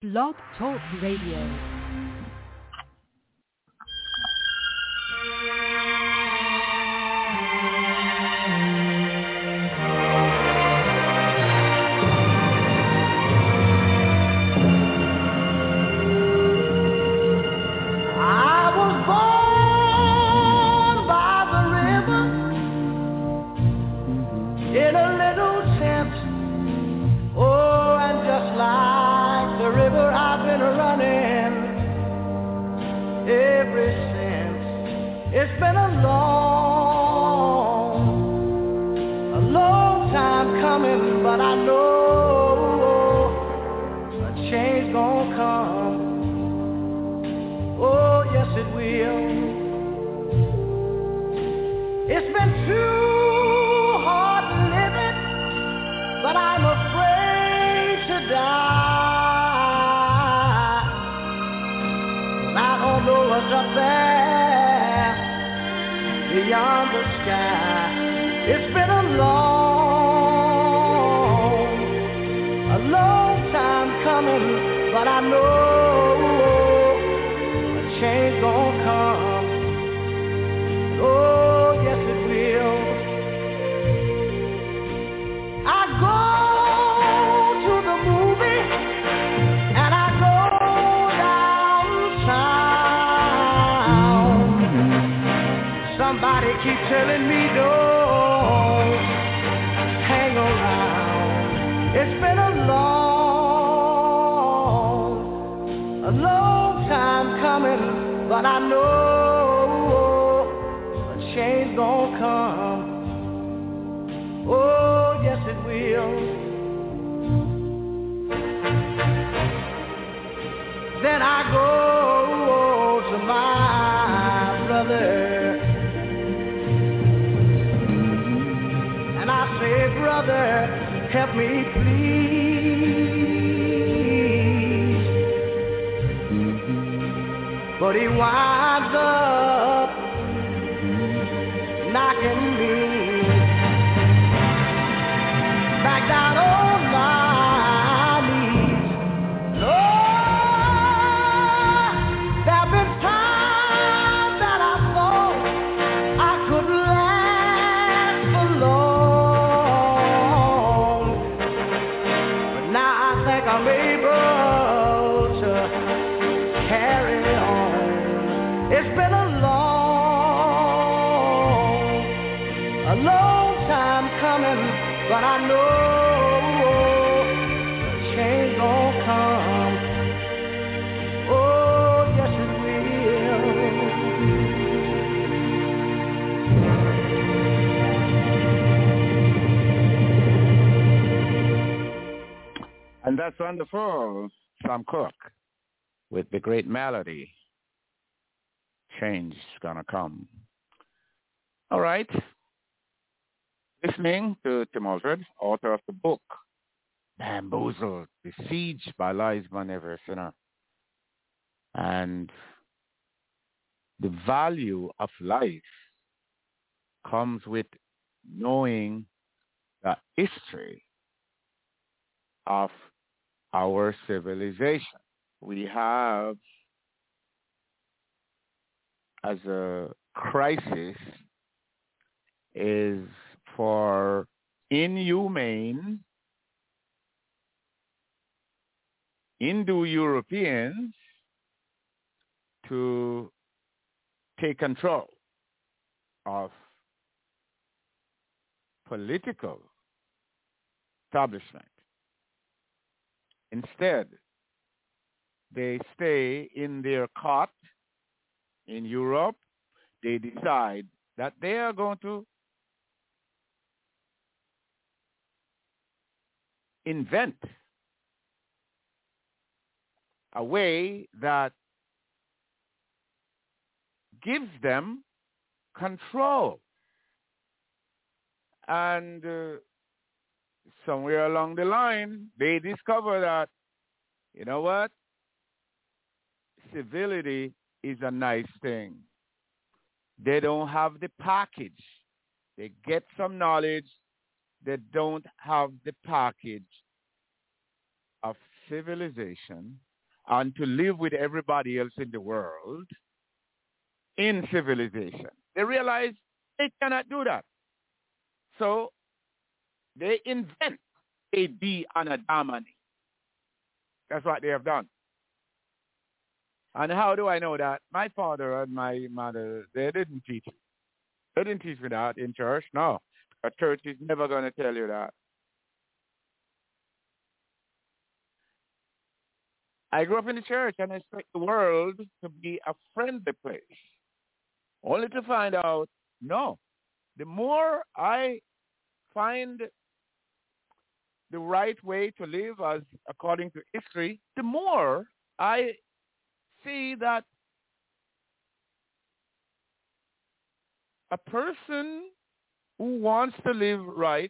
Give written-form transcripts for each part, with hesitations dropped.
Blog Talk Radio. It's been a long time coming, but I know a change gonna come. Oh, yes it will. It's been too hard living, but I'm afraid to die. I don't know what's up there beyond the sky. It's been a long time coming, but I know a change gonna come. Oh, yes it will. I go to the movie and I go downtown. Somebody keep telling me don't hang around. It's been a long time coming, but I know a change gonna come. Oh, yes it will. Then I go to my brother. And I say, brother, help me please. But he winds up knocking me back down on my knees. Lord, there have been times that I thought I could last for long, but now I think I'm able to carry on. It's been a long time coming, but I know a change gonna come. Oh, yes it And that's wonderful. Sam Cooke with the great melody. Change is gonna come. All right. Listening to Tim Aldred, author of the book Bamboozled, Besieged by Lies by Never Sinner. And the value of life comes with knowing the history of our civilization. We have, as a crisis, is for inhumane Indo-Europeans to take control of political establishment. Instead, they stay in their cot in Europe. They decide that they are going to invent a way that gives them control. And somewhere along the line, they discover that, you know what? Civility is a nice thing. They don't have the package. They get some knowledge. They don't have the package of civilization and to live with everybody else in the world in civilization. They realize they cannot do that. So they invent a D and a Damani. That's what they have done. And how do I know that? My father and my mother, they didn't teach me. They didn't teach me that in church. No. A church is never going to tell you that. I grew up in the church and I expect the world to be a friendly place. Only to find out, no. The more I find the right way to live as according to history, the more I see that a person who wants to live right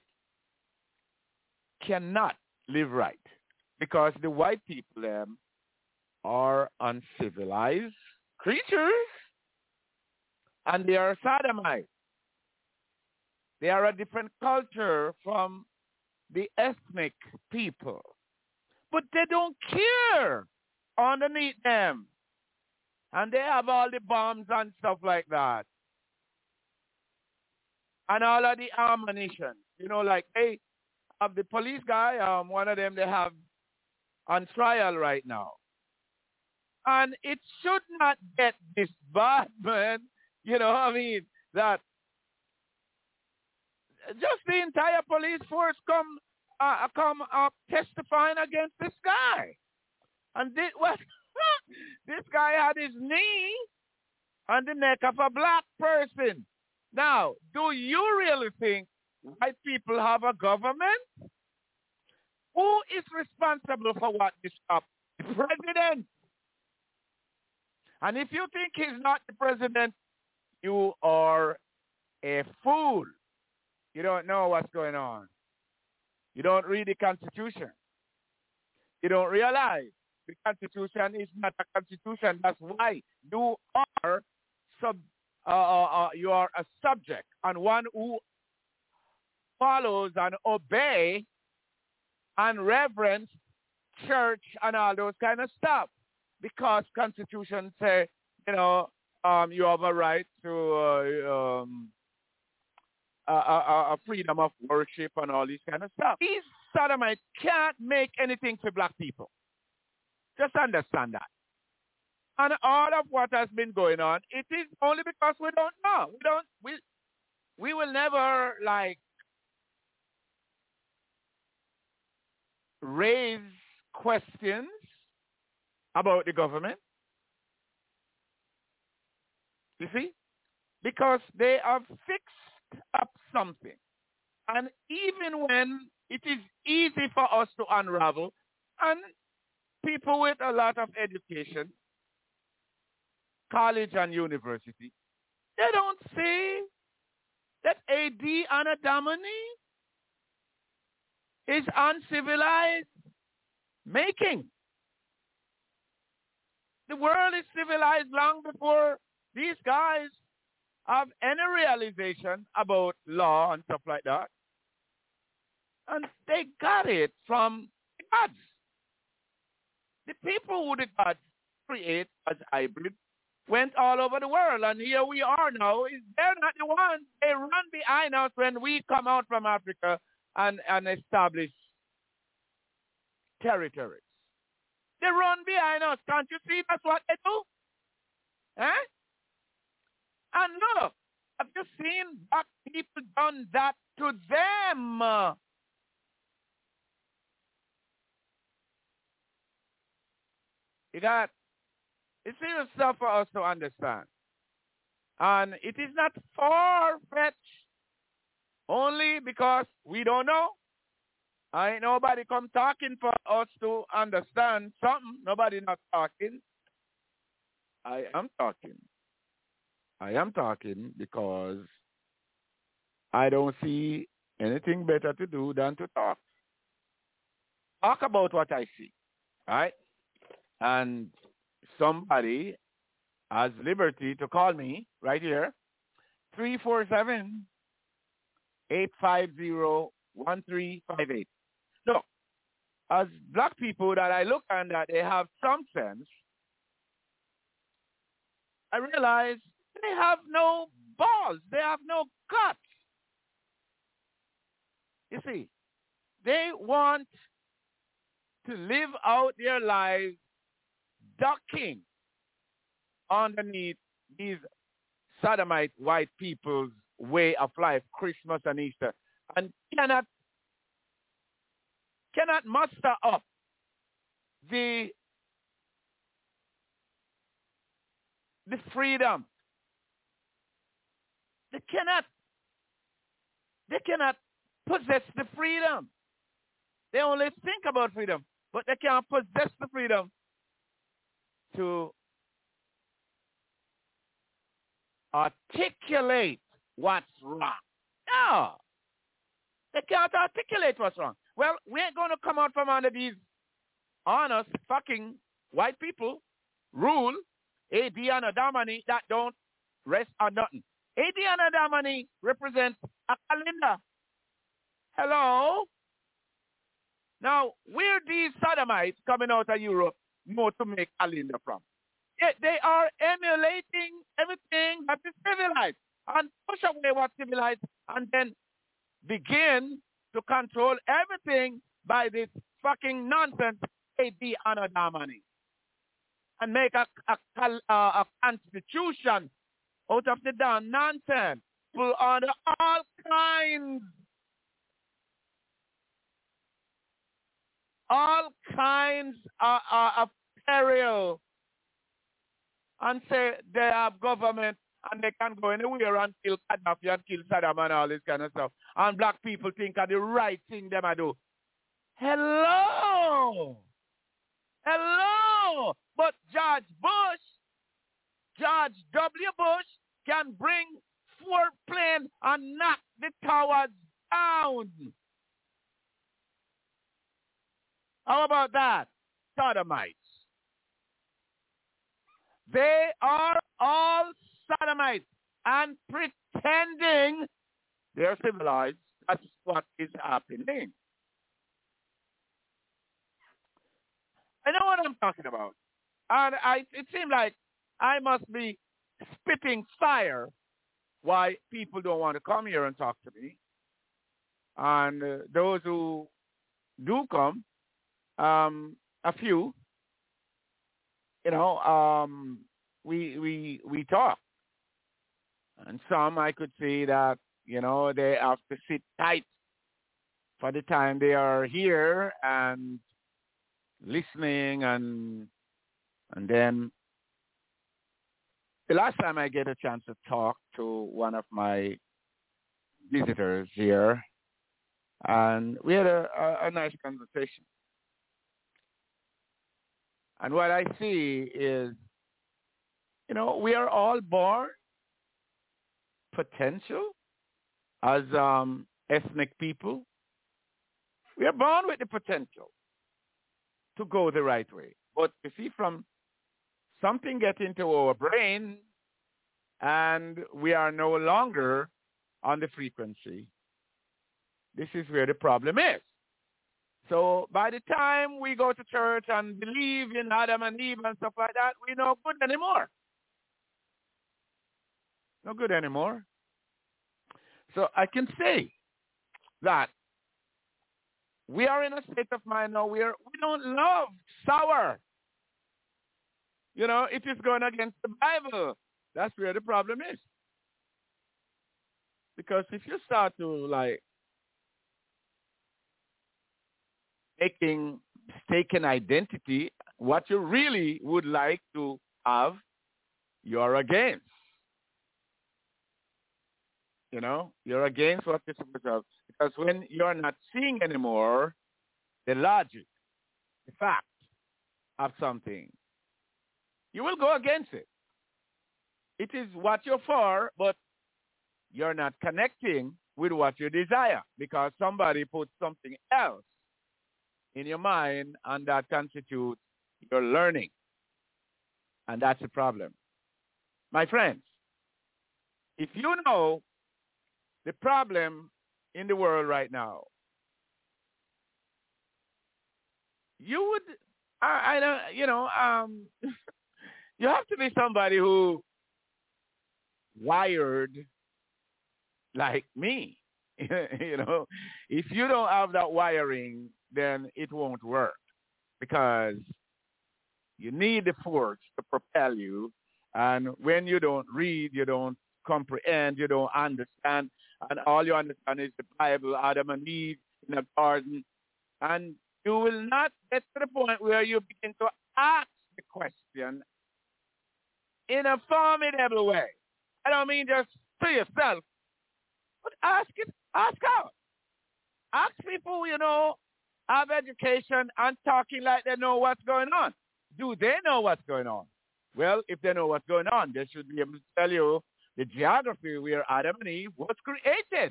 cannot live right because the white people them are uncivilized creatures and they are sodomites. They are a different culture from the ethnic people. But they don't care underneath them. And they have all the bombs and stuff like that. And all of the ammunition. You know, like they have the police guy, one of them they have on trial right now. And it should not get this bad, man. You know what I mean? That just the entire police force come up testifying against this guy. And this guy had his knee on the neck of a black person. Now, do you really think white people have a government? Who is responsible for what this up? The president. And if you think he's not the president, you are a fool. You don't know what's going on. You don't read the Constitution. You don't realize the Constitution is not a constitution. That's why you are you are a subject and one who follows and obey and reverence church and all those kind of stuff. Because Constitution say, you know, you have a right to a freedom of worship and all this kind of stuff. These sodomites can't make anything for black people. Just understand that. And all of what has been going on, it is only because we don't know. We will never like raise questions about the government. You see? Because they have fixed up something. And even when it is easy for us to unravel, and people with a lot of education, college and university, they don't say that AD Anna Damani is uncivilized making. The world is civilized long before these guys have any realization about law and stuff like that. And they got it from the gods. The people who the gods create as hybrid went all over the world. And here we are now. They're not the ones. They run behind us when we come out from Africa and establish territories. They run behind us. Can't you see that's what they do? Eh? And look, have you seen black people done that to them? It's serious stuff for us to understand. And it is not far-fetched only because we don't know. Ain't nobody come talking for us to understand something. Nobody not talking. I am talking. I am talking because I don't see anything better to do than to talk. Talk about what I see, right? And somebody has liberty to call me right here, 347-850-1358. Look, as black people that I look and that they have some sense, I realize they have no balls. They have no guts. You see, they want to live out their lives ducking underneath these sodomite white people's way of life, Christmas and Easter, and cannot muster up the freedom. They cannot possess the freedom. They only think about freedom, but they can't possess the freedom to articulate what's wrong. No, they can't articulate what's wrong. Well, we ain't going to come out from under these honest fucking white people rule, AD and Adamani, that don't rest on nothing. AD and Adamani represents a calendar. Hello? Now, where these sodomites coming out of Europe know to make calendar from? They are emulating everything that is civilized and push away what's civilized and then begin to control everything by this fucking nonsense AD and Adamani and make a constitution out of the damn nonsense. People under all kinds of peril, and say they have government and they can go anywhere and kill Gaddafi and kill Saddam and all this kind of stuff. And black people think are the right thing them to do. Hello! But George W. Bush can bring 4 planes and knock the towers down. How about that? Sodomites. They are all sodomites and pretending they're civilized. That's what is happening. I know what I'm talking about. And it seems like I must be spitting fire why people don't want to come here and talk to me. And those who do come, a few, we talk. And some I could see that, they have to sit tight for the time they are here and listening and then the last time I get a chance to talk to one of my visitors here, and we had a nice conversation. And what I see is, we are all born potential as ethnic people. We are born with the potential to go the right way. But you see, from something get into our brain and we are no longer on the frequency, this is where the problem is. So by the time we go to church and believe in Adam and Eve and stuff like that, we're no good anymore. No good anymore. So I can say that we are in a state of mind now where we don't love sour. It is going against the Bible. That's where the problem is. Because if you start to mistaken identity, what you really would like to have, you're against. You're against what you're supposed to have. Because when you're not seeing anymore the logic, the fact of something, you will go against it. It is what you're for, but you're not connecting with what you desire because somebody put something else in your mind, and that constitutes your learning. And that's the problem. My friends, if you know the problem in the world right now, you would, I don't, you have to be somebody who wired like me. If you don't have that wiring, then it won't work because you need the force to propel you. And when you don't read, you don't comprehend, you don't understand, and all you understand is the Bible, Adam and Eve in a garden, and you will not get to the point where you begin to ask the question in a formidable way. I don't mean just to yourself, but ask it, ask out. Ask people, have education and talking like they know what's going on. Do they know what's going on? Well, if they know what's going on, they should be able to tell you the geography where Adam and Eve was created.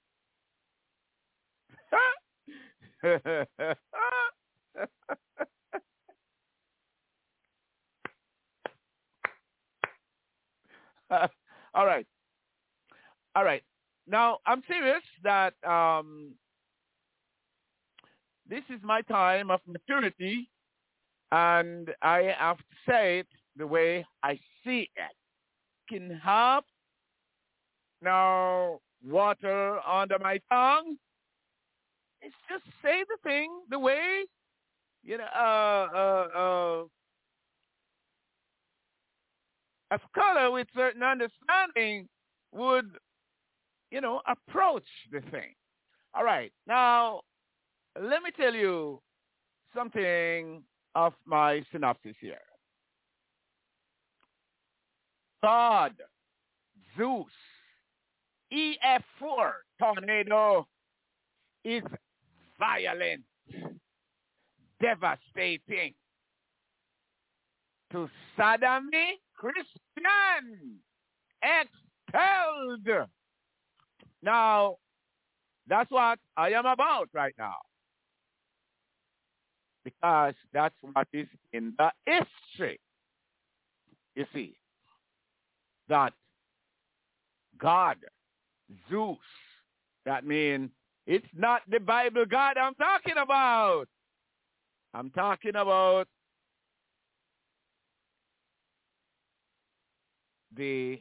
All right. All right. Now, I'm serious that this is my time of maturity, and I have to say it the way I see it. Can have now water under my tongue. It's just say the thing the way, a scholar with certain understanding would, approach the thing. All right. Now, let me tell you something of my synopsis here. God, Zeus, EF4 tornado is violent, devastating to sodomy, Christian, expelled. Now, that's what I am about right now. Because that's what is in the history. You see, that God, Zeus, that means it's not the Bible God I'm talking about. I'm talking about the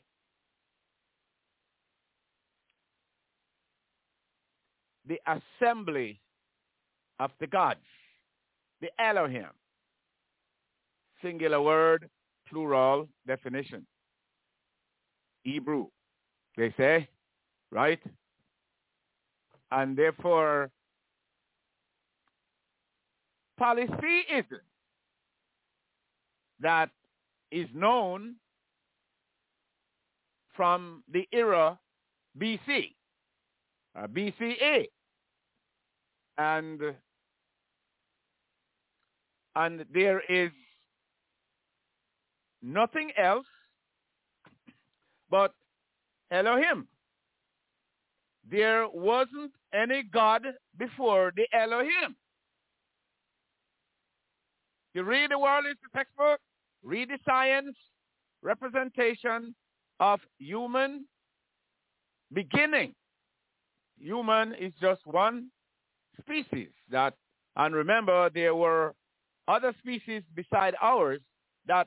assembly of the gods, the Elohim. Singular word, plural definition. Hebrew, they say, right? And therefore, polytheism that is known from the era BC, BCA, and there is nothing else but Elohim. There wasn't any God before the Elohim. You read the World History textbook, read the science representation of human beginning. Human is just one species that, and remember, there were other species beside ours that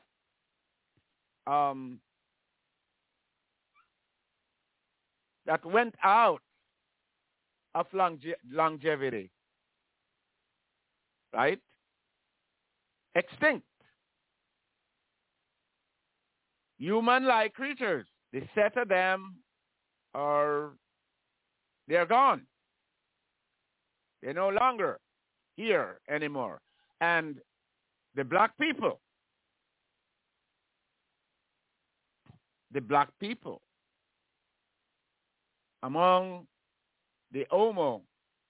that went out of longevity, right? Extinct. Human-like creatures. The set of them they're gone. They're no longer here anymore. And the black people among the Homo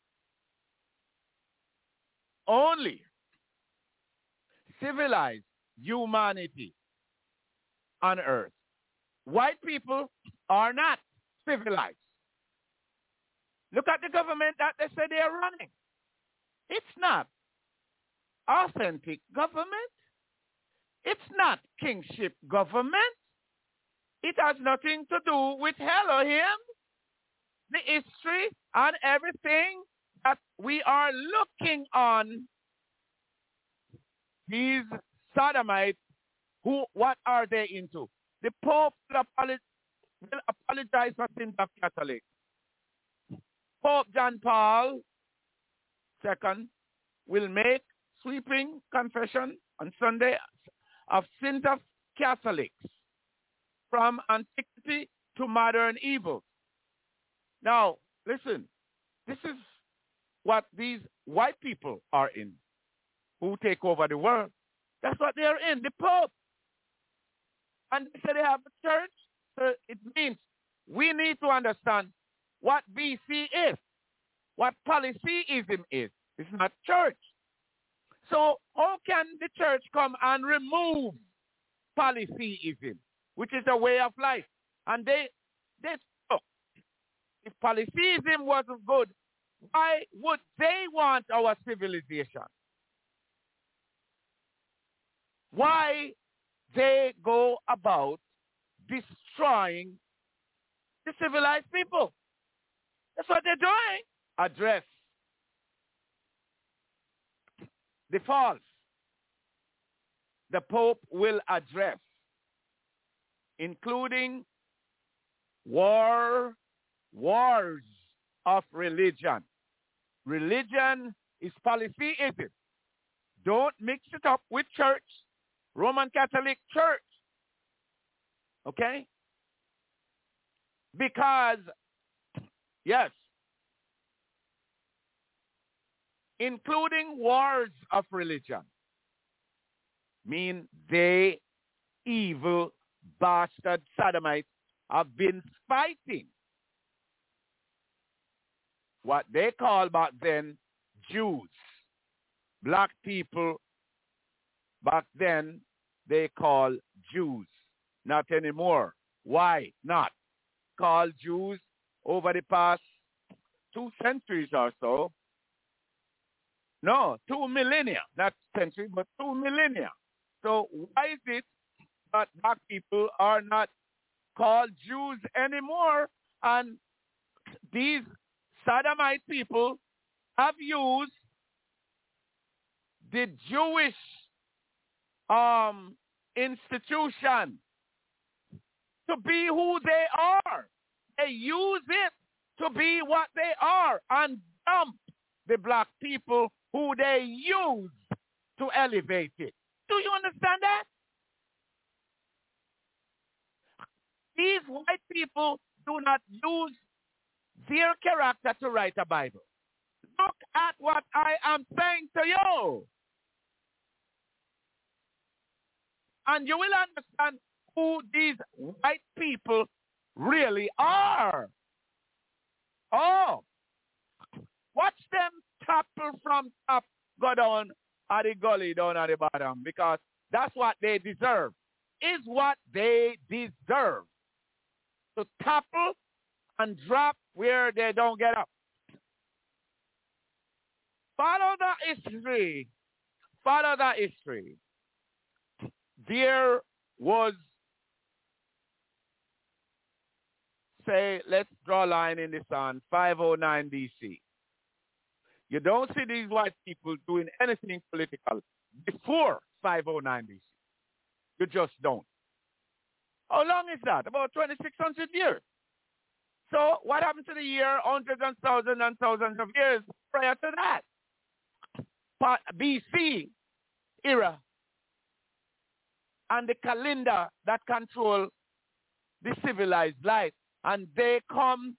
only civilized humanity on earth. White people are not civilized. Look at the government that they say they are running. It's not authentic government. It's not kingship government. It has nothing to do with Elohim, the history, and everything that we are looking on these sodomites, what are they into? The Pope will apologize for sins of Catholics. Pope John Paul II will make sweeping confession on Sunday of sins of Catholics from antiquity to modern evil. Now, listen, this is what these white people are in, who take over the world. That's what they are in, the Pope. And they say they have a church, so it means we need to understand what BC is, what polytheism is. It's not church. So how can the church come and remove polytheism, which is a way of life? And they look, if polytheism wasn't good, why would they want our civilization? Why they go about destroying the civilized people? That's what they're doing. Address the false. The Pope will address, including wars of religion. Religion is polytheism. Don't mix it up with church, Roman Catholic Church. Okay? Because, yes, including wars of religion, mean they evil bastard sodomites have been fighting what they call back then Jews. Black people back then they call Jews. Not anymore. Why not? Called Jews over the past 2 centuries or so. No, 2 millennia. Not century, but 2 millennia. So why is it that black people are not called Jews anymore? And these sodomite people have used the Jewish institution to be who they are. They use it to be what they are and dump the black people who they use to elevate it. Do you understand that? These white people do not use their character to write a Bible. Look at what I am saying to you. And you will understand who these white people really are. Oh, watch them topple from top, go down at the gully, down at the bottom, because that's what they deserve. Is what they deserve. To topple and drop where they don't get up. Follow the history. Follow the history. There was, say, let's draw a line in the sand, 509 BC. You don't see these white people doing anything political before 509 BC. You just don't. How long is that? About 2,600 years. So what happened to the year, hundreds and thousands of years prior to that? BC era. And the calendar that control the civilized life. And they come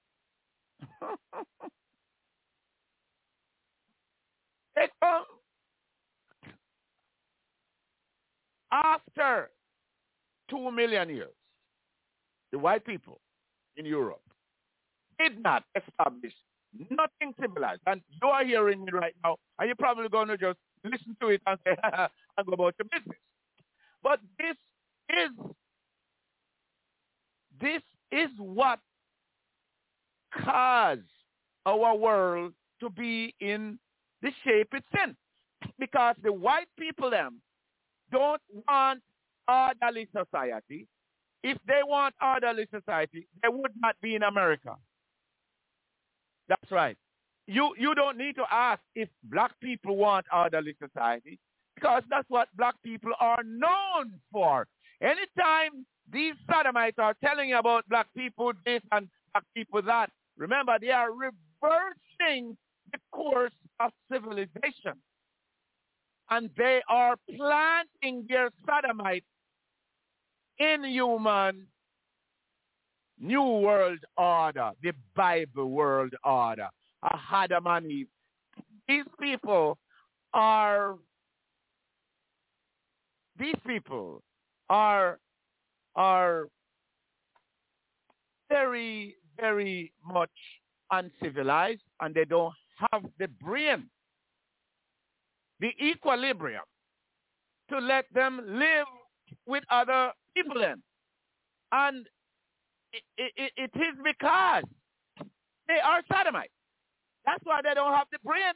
they come after 2 million years. The white people in Europe did not establish nothing civilized. And you are hearing me right now, and you're probably going to just listen to it and say, and go about your business. But this is what caused our world to be in the shape it's in. Because the white people them don't want orderly society. If they want orderly society, they would not be in America. That's right. You don't need to ask if black people want orderly society, because that's what black people are known for. Anytime these sodomites are telling you about black people this and black people that, remember, they are reversing the course of civilization. And they are planting their sodomites in human New World Order, the Bible world order, Adam and Eve. These people are very, very much uncivilized, and they don't have the brain, the equilibrium to let them live with other people in. And it is because they are sodomites. That's why they don't have the brain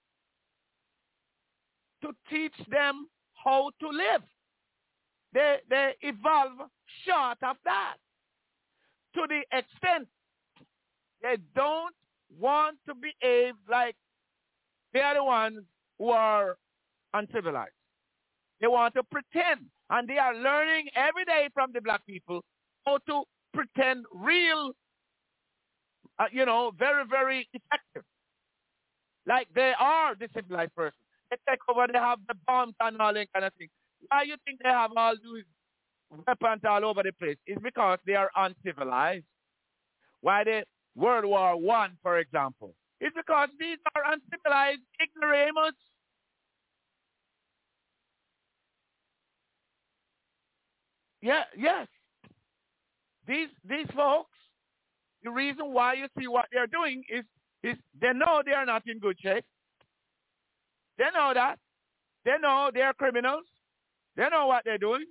to teach them how to live. They evolve short of that. To the extent they don't want to behave like they are the ones who are uncivilized. They want to pretend. And they are learning every day from the black people how to pretend real, very, very effective. Like they are the civilized person. They take over, they have the bombs and all that kind of thing. Why you think they have all these weapons all over the place? It's because they are uncivilized. Why the World War I, for example? It's because these are uncivilized ignoramus. Yeah, yes. These folks, the reason why you see what they're doing is they know they are not in good shape. They know that. They know they're criminals. They know what they're doing.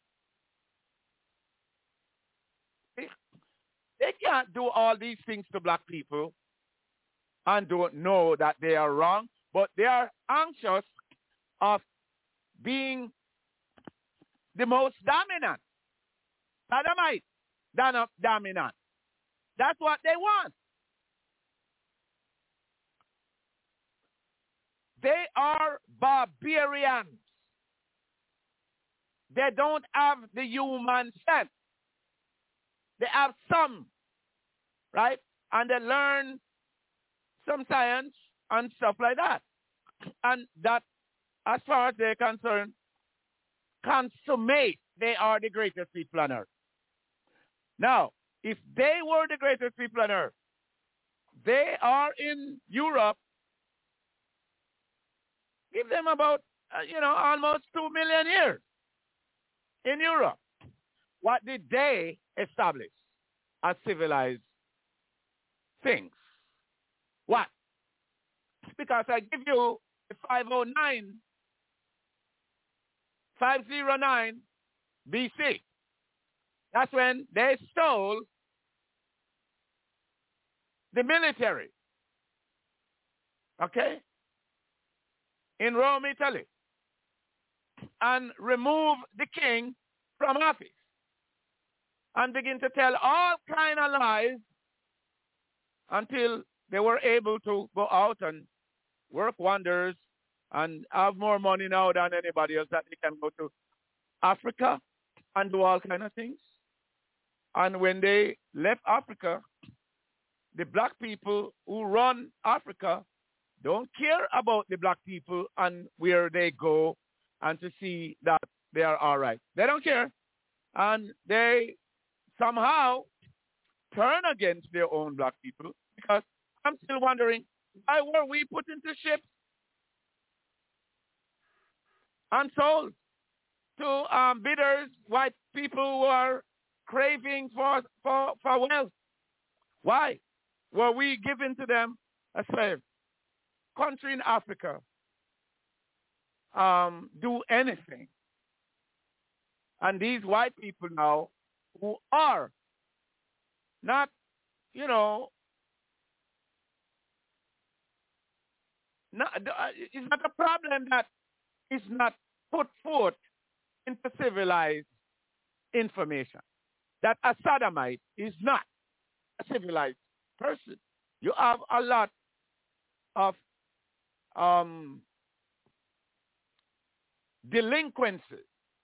They can't do all these things to black people and don't know that they are wrong, but they are anxious of being the most dominant. Sodomite, dominant. That's what they want. They are barbarians. They don't have the human sense. They have some, right? And they learn some science and stuff like that. And that, as far as they're concerned, consummate, they are the greatest people on earth. Now, if they were the greatest people on earth, they are in Europe. Give them about, almost 2 million years in Europe. What did they establish as civilized things? What? Because I give you the 509 BC. That's when they stole the military, okay, in Rome, Italy, and remove the king from office and begin to tell all kind of lies until they were able to go out and work wonders and have more money now than anybody else, that they can go to Africa and do all kind of things. And when they left Africa, the black people who run Africa don't care about the black people and where they go and to see that they are all right. They don't care. And they somehow turn against their own black people, because I'm still wondering, why were we put into ships and sold to bidders, white people who are craving for wealth? Why were we given to them as slaves? Country in Africa do anything. And these white people now, who are not, it's not a problem that is not put forth into civilized information. That a sodomite is not a civilized person. You have a lot of delinquencies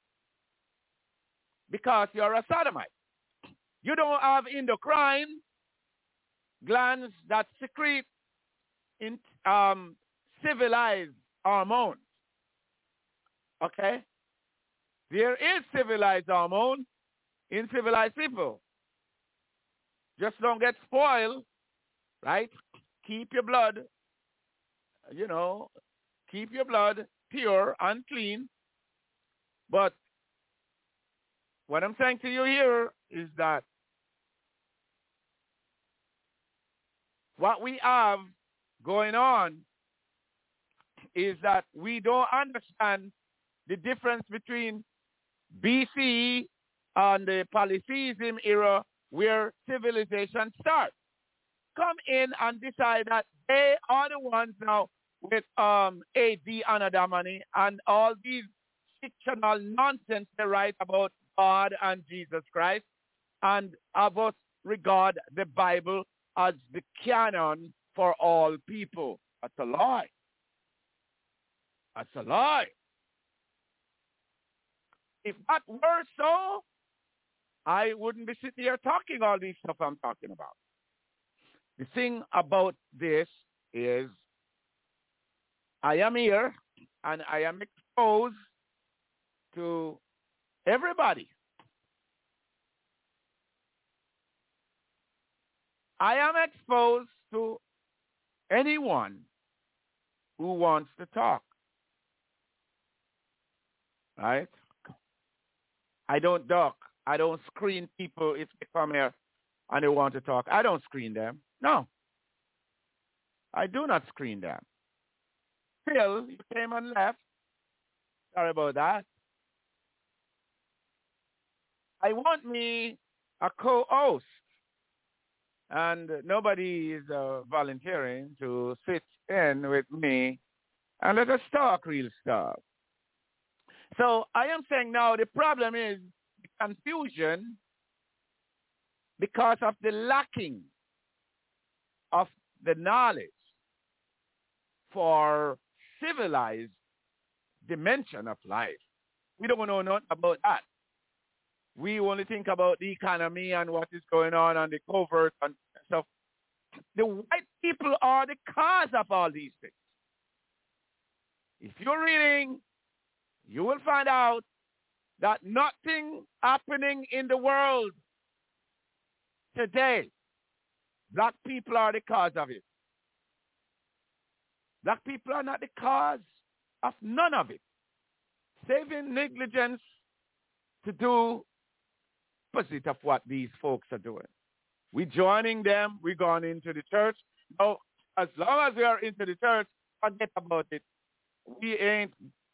because you're a sodomite. You don't have endocrine glands that secrete in civilized hormones. Okay? There is civilized hormone in civilized people. Just don't get spoiled, right? Keep your blood, keep your blood pure and clean. But what I'm saying to you here is that what we have going on is that we don't understand the difference between BCE and the polytheism era where civilization starts. Come in and decide that they are the ones now with AD Anadamani and all these fictional nonsense they write about God and Jesus Christ, and of us regard the Bible as the canon for all people. That's a lie. That's a lie. If that were so, I wouldn't be sitting here talking all these stuff I'm talking about. The thing about this is I am here and I am exposed to everybody. I am exposed to anyone who wants to talk. Right? I don't duck. I don't screen people if they come here and they want to talk. I don't screen them. No. I do not screen them. Phil, you came and left. Sorry about that. I want me a co-host. And nobody is volunteering to sit in with me and let us talk real stuff. So I am saying now the problem is confusion because of the lacking of the knowledge for civilized dimension of life. We don't know nothing about that. We only think about the economy and what is going on and the covert and stuff. The white people are the cause of all these things. If you're reading, you will find out that nothing happening in the world today, black people are the cause of it. Black people are not the cause of none of it. Saving negligence to do opposite of what these folks are doing. We're joining them. We're going into the church. Now, as long as we are into the church, forget about it. We ain't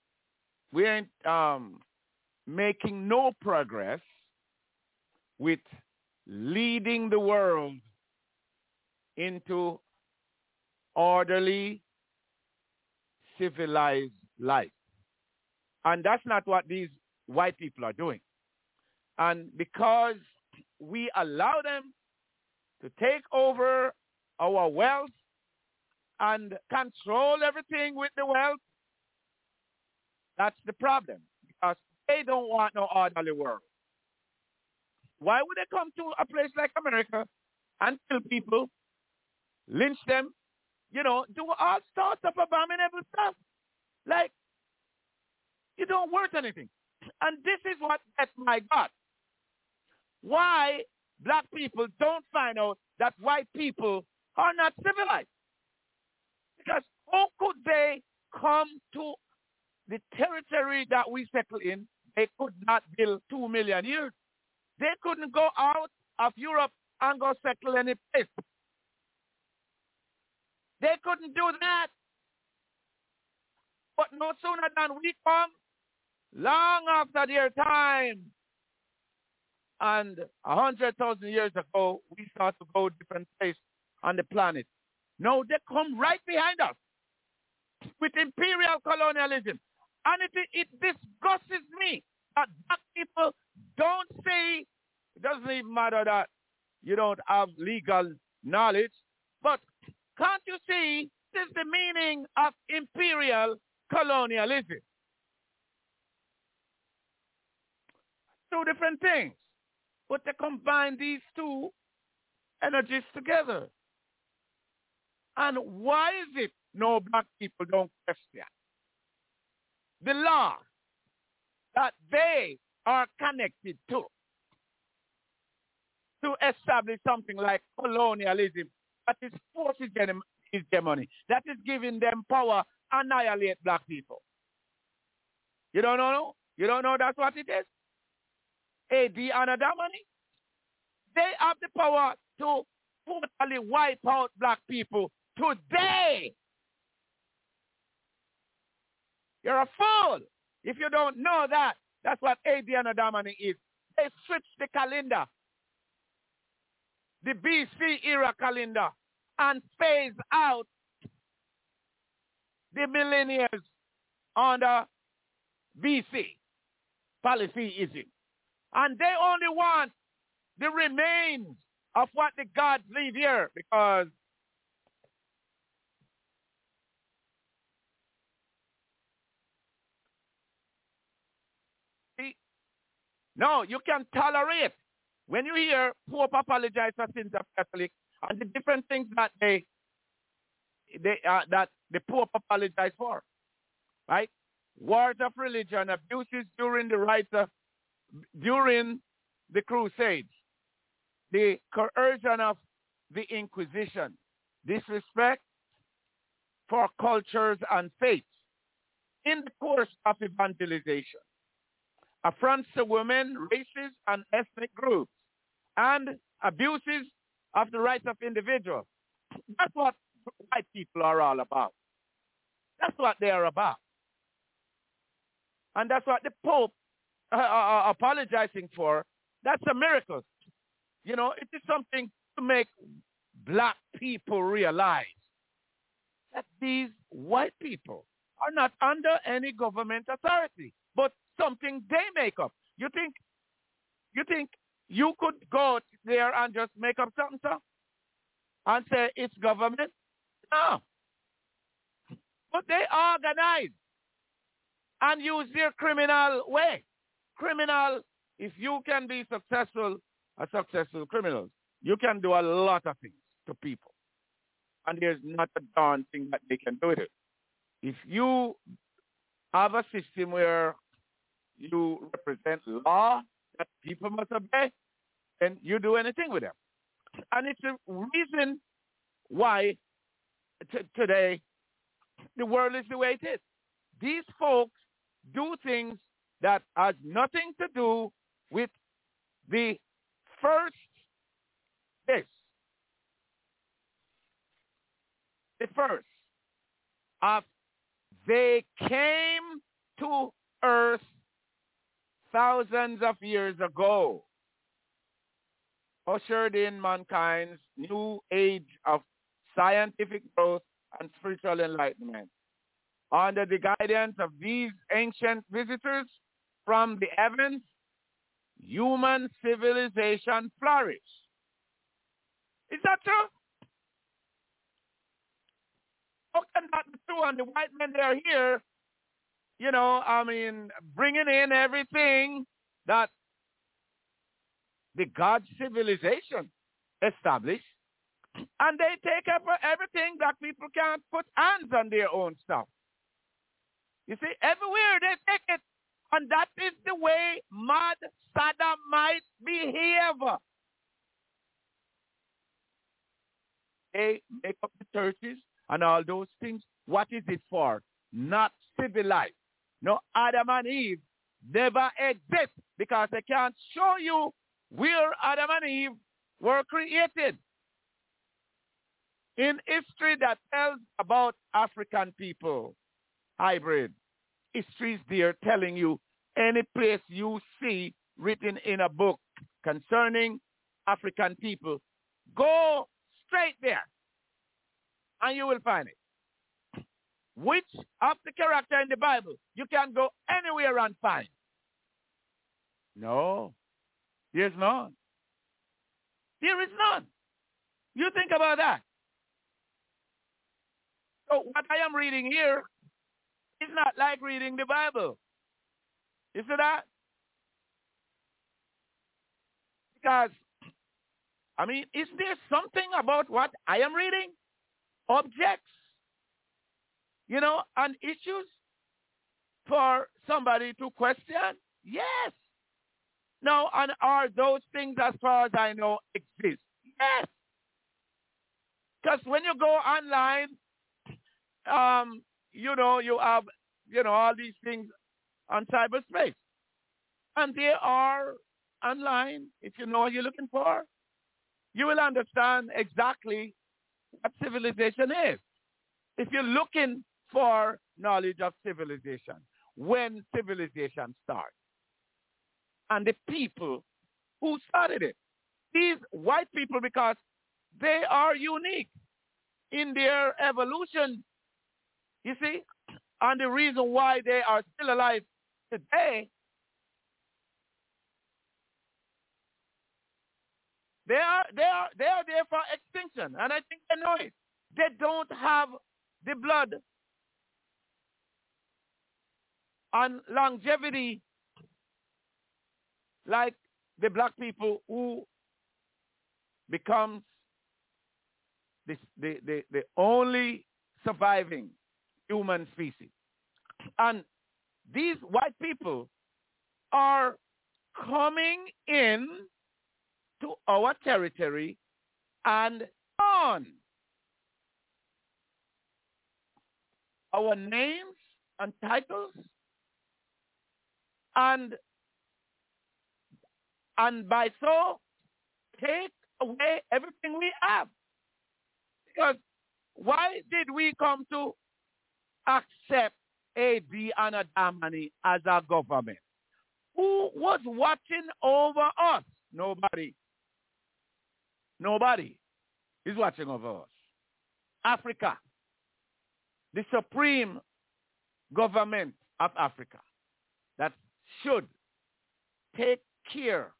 making no progress with leading the world into orderly, civilized life. And that's not what these white people are doing. And because we allow them to take over our wealth and control everything with the wealth, that's the problem. Because they don't want no orderly world. Why would they come to a place like America and kill people, lynch them, do all sorts of abominable stuff? Like, you don't worth anything. And this is what gets my God. Why black people don't find out that white people are not civilized. Because how could they come to the territory that we settle in? They could not build 2 million years. They couldn't go out of Europe and go settle any place. They couldn't do that. But no sooner than we come, long after their time, and 100,000 years ago, we start to go different places on the planet. No, they come right behind us with imperial colonialism. And it disgusts me that black people don't say, it doesn't even matter that you don't have legal knowledge, but can't you see this is the meaning of imperial colonialism? two different things. But they combine these two energies together. And why is it no black people don't question the law that they are connected to establish something like colonialism that is forcing hegemony, that is giving them power, annihilate black people? You don't know? You don't know that's what it is? AD and Adamani? They have the power to totally wipe out black people today. You're a fool if you don't know that. That's what AD and Adamani is. They switched the calendar, the BC era calendar, and phase out the millennials under BC, polytheism. And they only want the remains of what the gods leave here, because no, you can tolerate. When you hear Pope apologize for sins of Catholics and the different things that that the Pope apologized for, right? Wars of religion, abuses during during the Crusades, the coercion of the Inquisition, disrespect for cultures and faiths in the course of evangelization, affronts to women, races, and ethnic groups, and abuses of the rights of individuals. That's what white people are all about. That's what they are about. And that's what the Pope apologizing for. That's a miracle. You know, it is something to make black people realize that these white people are not under any government authority, but something they make up. You think you could go there and just make up something, sir, and say it's government? No. But they organize and use their criminal way. Criminal, if you can be successful, a successful criminal, you can do a lot of things to people. And there's not a darn thing that they can do with it. If you have a system where you represent law that people must obey, then you do anything with them. And it's the reason why today the world is the way it is. These folks do things that has nothing to do with the first this. The first of they came to earth thousands of years ago, ushered in mankind's new age of scientific growth and spiritual enlightenment. Under the guidance of these ancient visitors from the heavens, human civilization flourished. Is that true? How can that be true? And the white men, they're here, you know, I mean, bringing in everything that the God civilization established, and they take up everything. Black people can't put hands on their own stuff. You see, everywhere they take it, and that is the way mad Sodomites behave. They make up the churches and all those things. What is it for? Not civilized. No, Adam and Eve never exist because they can't show you where Adam and Eve were created. In history that tells about African people, hybrid, history is there telling you any place you see written in a book concerning African people, go straight there and you will find it. Which of the character in the Bible you can go anywhere and find? No, there's none. There is none. You think about that. So what I am reading here is not like reading the Bible. You see that? Because, I mean, is there something about what I am reading? Objects, and issues for somebody to question? Yes. Now, and are those things, as far as I know, exist? Yes. Because when you go online, you have, all these things on cyberspace. And they are online. If you know what you're looking for, you will understand exactly what civilization is. If you're looking for knowledge of civilization, when civilization starts, and the people who started it. These white people, because they are unique in their evolution, you see, and the reason why they are still alive today, they are there for extinction, and I think they know it. They don't have the blood and longevity like the black people who becomes the only surviving human species. And these white people are coming in to our territory and on our names and titles, and by so take away everything we have. Because why did we come to accept A.D. and Adamani as our government? Who was watching over us? Nobody. Nobody is watching over us. Africa, the supreme government of Africa that should take care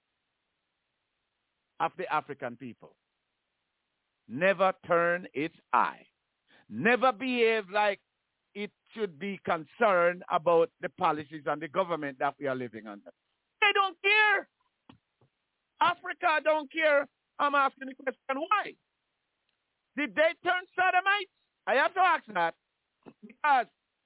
of the African people, never turn its eye, never behave like it should be concerned about the policies and the government that we are living under. They don't care. Africa don't care. I'm asking the question, why? Did they turn sodomites? I have to ask that because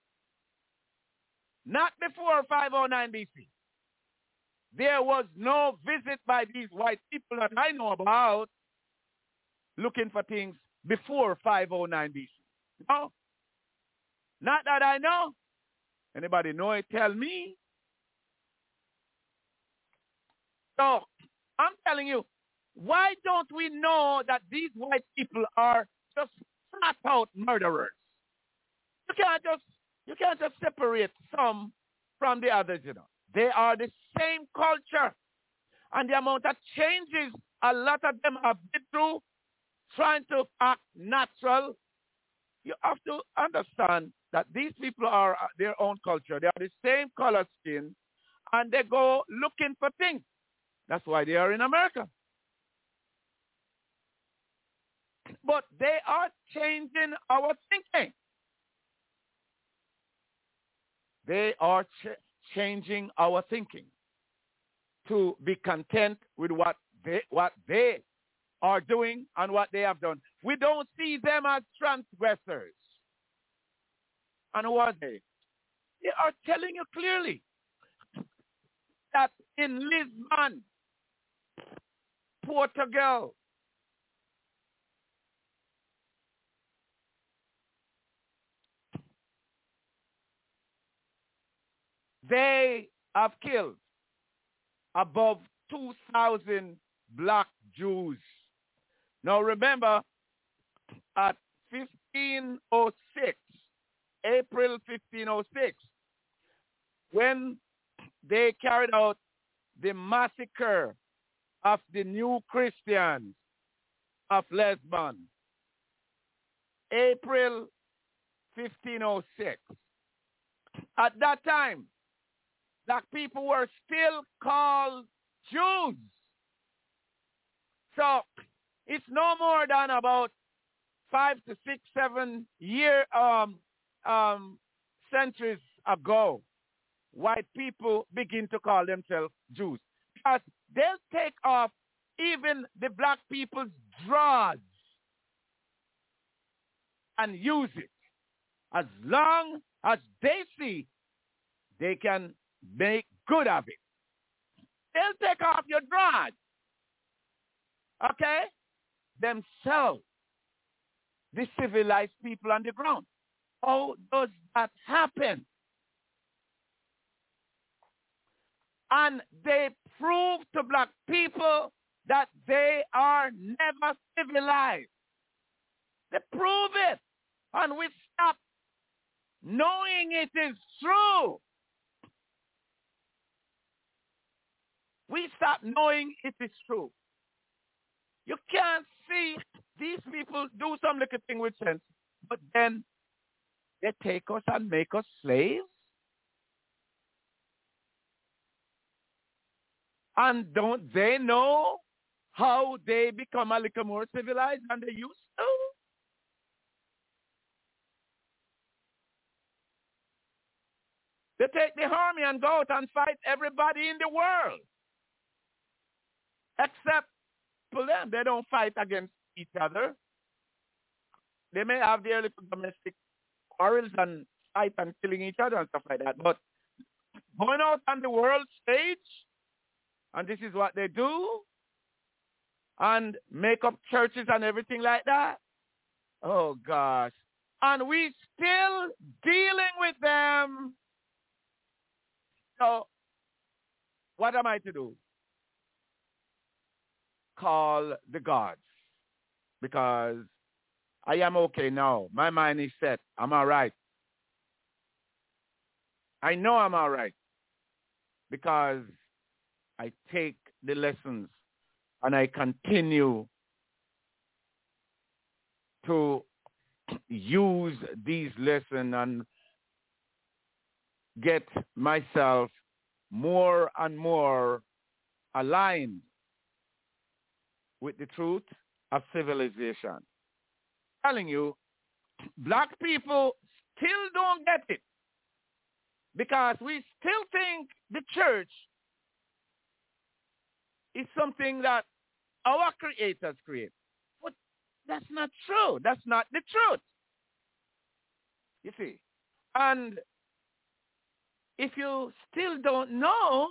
not before 509 BC. There was no visit by these white people that I know about looking for things before 509 BC. No, not that I know. Anybody know it? Tell me. So I'm telling you, why don't we know that these white people are just flat out murderers? You can't just separate some from the others, They are the same culture. And the amount of changes a lot of them have been through trying to act natural, you have to understand that these people are their own culture. They are the same color skin, and they go looking for things. That's why they are in America. But they are changing our thinking. They are changing our thinking to be content with what they are doing and what they have done. We don't see them as transgressors. And who are they? They are telling you clearly that in Lisbon, Portugal, they have killed above 2,000 black Jews. Now remember, at 1506, April 1506, when they carried out the massacre of the new Christians of Lesbon, April 1506. At that time, black people were still called Jews. So it's no more than about 5 to 6, 7 centuries ago, white people begin to call themselves Jews. Because they'll take off even the black people's drugs and use it as long as they see they can make good of it. They'll take off your drugs. Okay? Themselves, the civilized people on the ground. How does that happen? And they prove to black people that they are never civilized. They prove it. And we stop knowing it is true. We stop knowing it is true. You can't see these people do some little thing with sense, but then they take us and make us slaves. And don't they know how they become a little more civilized than they used to? They take the army and go out and fight everybody in the world. Except for them, they don't fight against each other. They may have their little domestic quarrels and fight and killing each other and stuff like that. But going out on the world stage, and this is what they do, and make up churches and everything like that. Oh, gosh. And we still dealing with them. So, what am I to do? Call the gods. Because I am okay now. My mind is set. I'm all right. I know I'm all right. Because I take the lessons and I continue to use these lessons and get myself more and more aligned with the truth of civilization. I'm telling you, black people still don't get it because we still think the church is something that our creators create. But that's not true. That's not the truth. You see. And if you still don't know,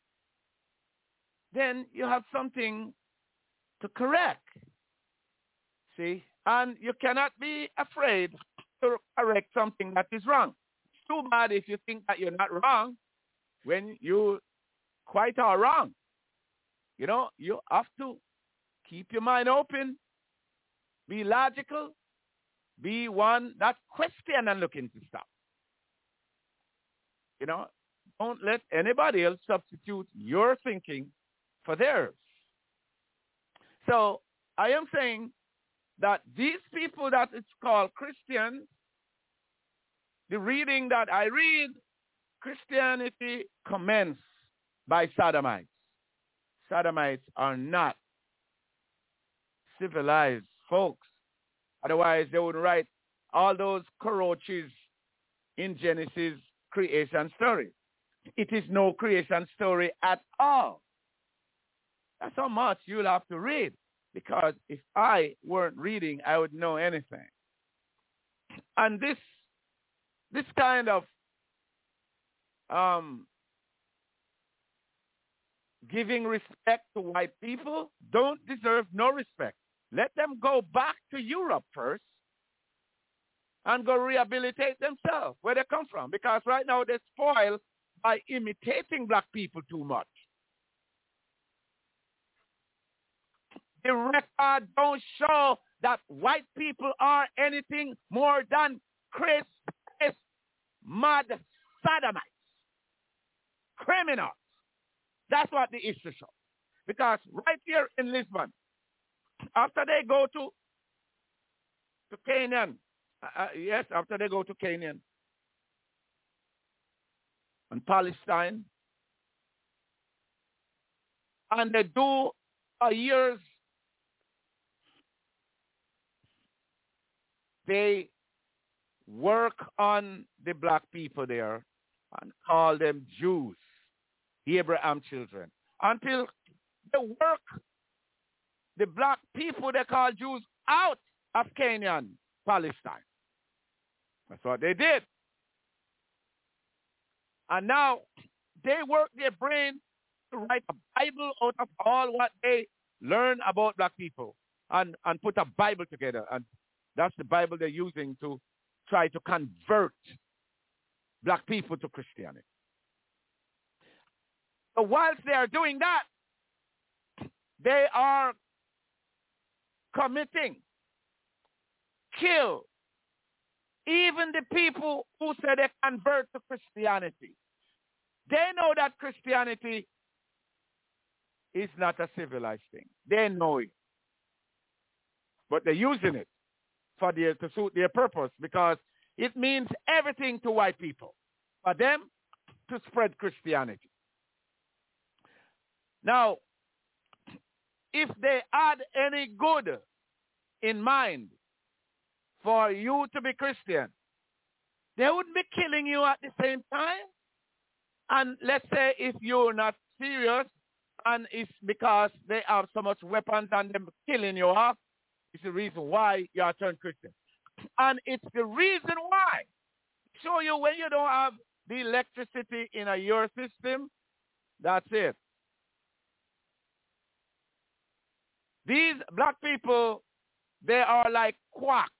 then you have something to correct. See? And you cannot be afraid to correct something that is wrong. It's too bad if you think that you're not wrong when you quite are wrong. You know, you have to keep your mind open, be logical, be one that question and look into stuff. You know, don't let anybody else substitute your thinking for theirs. So I am saying that these people that it's called Christians, the reading that I read, Christianity commenced by Sodomites. Sodomites are not civilized folks. Otherwise, they would write all those cockroaches in Genesis creation story. It is no creation story at all. That's how much you'll have to read. Because if I weren't reading, I would know anything. And this kind of giving respect to white people don't deserve no respect. Let them go back to Europe first and go rehabilitate themselves where they come from. Because right now they're spoiled by imitating black people too much. The record don't show that white people are anything more than Chris mad sodomites, criminals. That's what the issue shows. Because right here in Lisbon, after they go to Canaan, after they go to Canaan and Palestine, and they do a year's, they work on the black people there and call them Jews, Abraham children, until they work the black people they call Jews out of Canaan, Palestine. That's what they did. And now they work their brain to write a Bible out of all what they learn about black people and put a Bible together. And that's the Bible they're using to try to convert black people to Christianity. So whilst they are doing that, they are committing, kill, even the people who say they convert to Christianity. They know that Christianity is not a civilized thing. They know it. But they're using it to suit their purpose because it means everything to white people. For them to spread Christianity. Now, if they had any good in mind for you to be Christian, they wouldn't be killing you at the same time. And let's say if you're not serious and it's because they have so much weapons and them killing you off, it's the reason why you are turned Christian. And it's the reason why. Show you when you don't have the electricity in your system, that's it. These black people, they are like quack.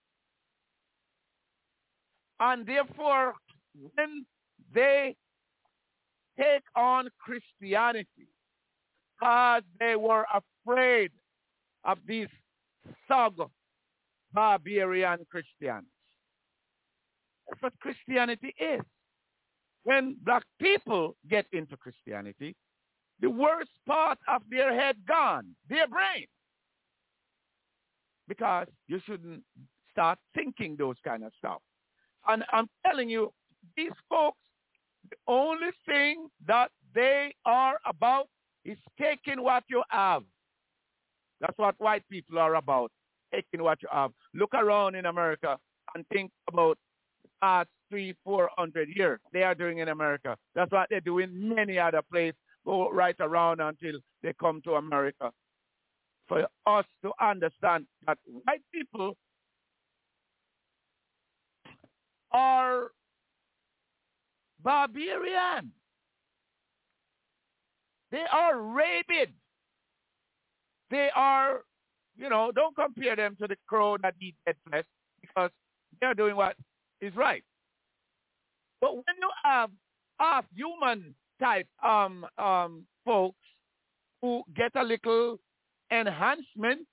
And therefore, when they take on Christianity, because they were afraid of these thug barbarian Christians. That's what Christianity is. When black people get into Christianity, the worst part of their head gone, their brain. Because you shouldn't start thinking those kind of stuff. And I'm telling you, these folks, the only thing that they are about is taking what you have. That's what white people are about, taking what you have. Look around in America and think about the past 300-400 years they are doing in America. That's what they do in many other places. Go right around until they come to America. For us to understand that white people are barbarian. They are rabid. They are, don't compare them to the crow that eat dead flesh because they're doing what is right. But when you have half-human type folks who get a little enhancement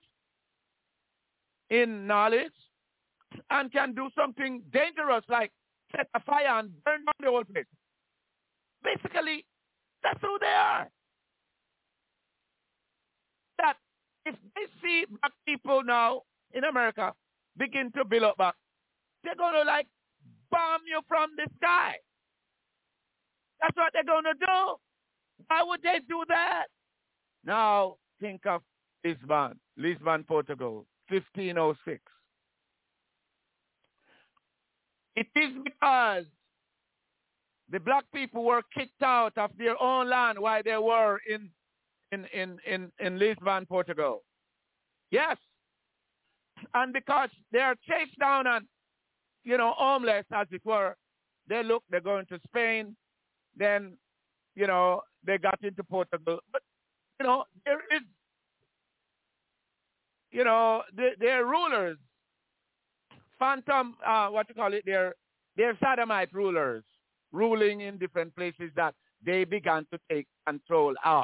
in knowledge and can do something dangerous like set a fire and burn down the whole place. Basically, that's who they are. That if they see black people now in America begin to build up back, they're going to bomb you from the sky. That's what they're going to do. Why would they do that? Now, think of Lisbon, Portugal, 1506. It is because the black people were kicked out of their own land while they were in Lisbon, Portugal. Yes. And because they are chased down and, homeless, as it were, they're going to Spain. Then, they got into Portugal. But, there is, their rulers, they're sodomite rulers, ruling in different places that they began to take control of.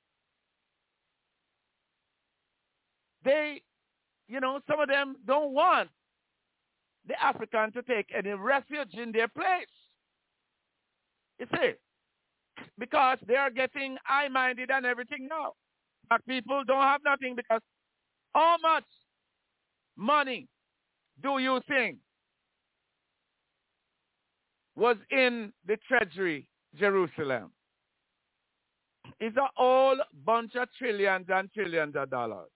They, some of them don't want the African to take any refuge in their place. You see, because they are getting high-minded and everything now. Black people don't have nothing because how much money do you think was in the treasury, Jerusalem? It's a whole bunch of trillions and trillions of dollars.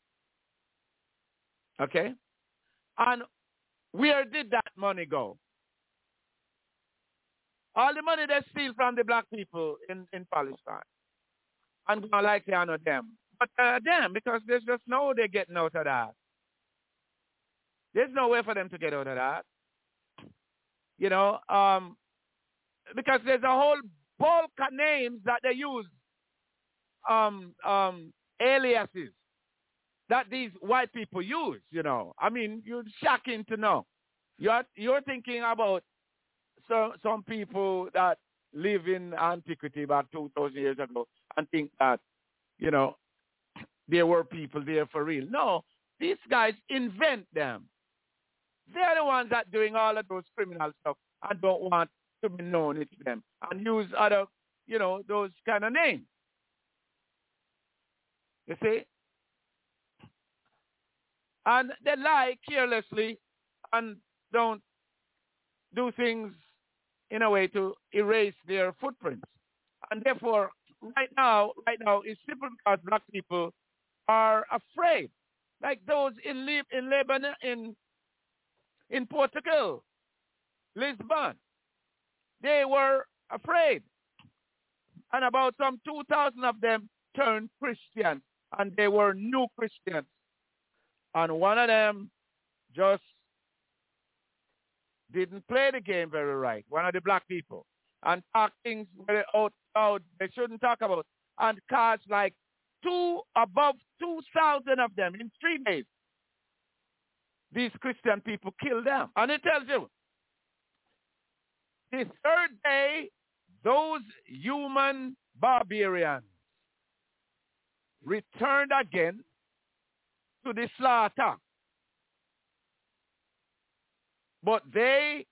Okay? And where did that money go? All the money they steal from the black people in Palestine. And go like they are not them. but them, because there's just no way they're getting out of that. There's no way for them to get out of that. You know, because there's a whole bulk of names that they use, aliases that these white people use. You know, I mean, you're shocking to know. You're thinking about some people that live in antiquity about 2,000 years ago and think that, you know, there were people there for real. No, these guys invent them. They're the ones that doing all of those criminal stuff and don't want to be known it's them and use other, you know, those kind of names. You see? And they lie carelessly and don't do things in a way to erase their footprints. And therefore, right now, it's simply because black people are afraid. Like those in Lebanon, in Portugal, Lisbon, they were afraid. And about some 2,000 of them turned Christian, and they were new Christians. And one of them just didn't play the game very right, one of the black people, and talk things very out loud they shouldn't talk about, and caused like above 2,000 of them in 3 days. These Christian people killed them. And it tells you, the third day, those human barbarians returned again to the slaughter. But they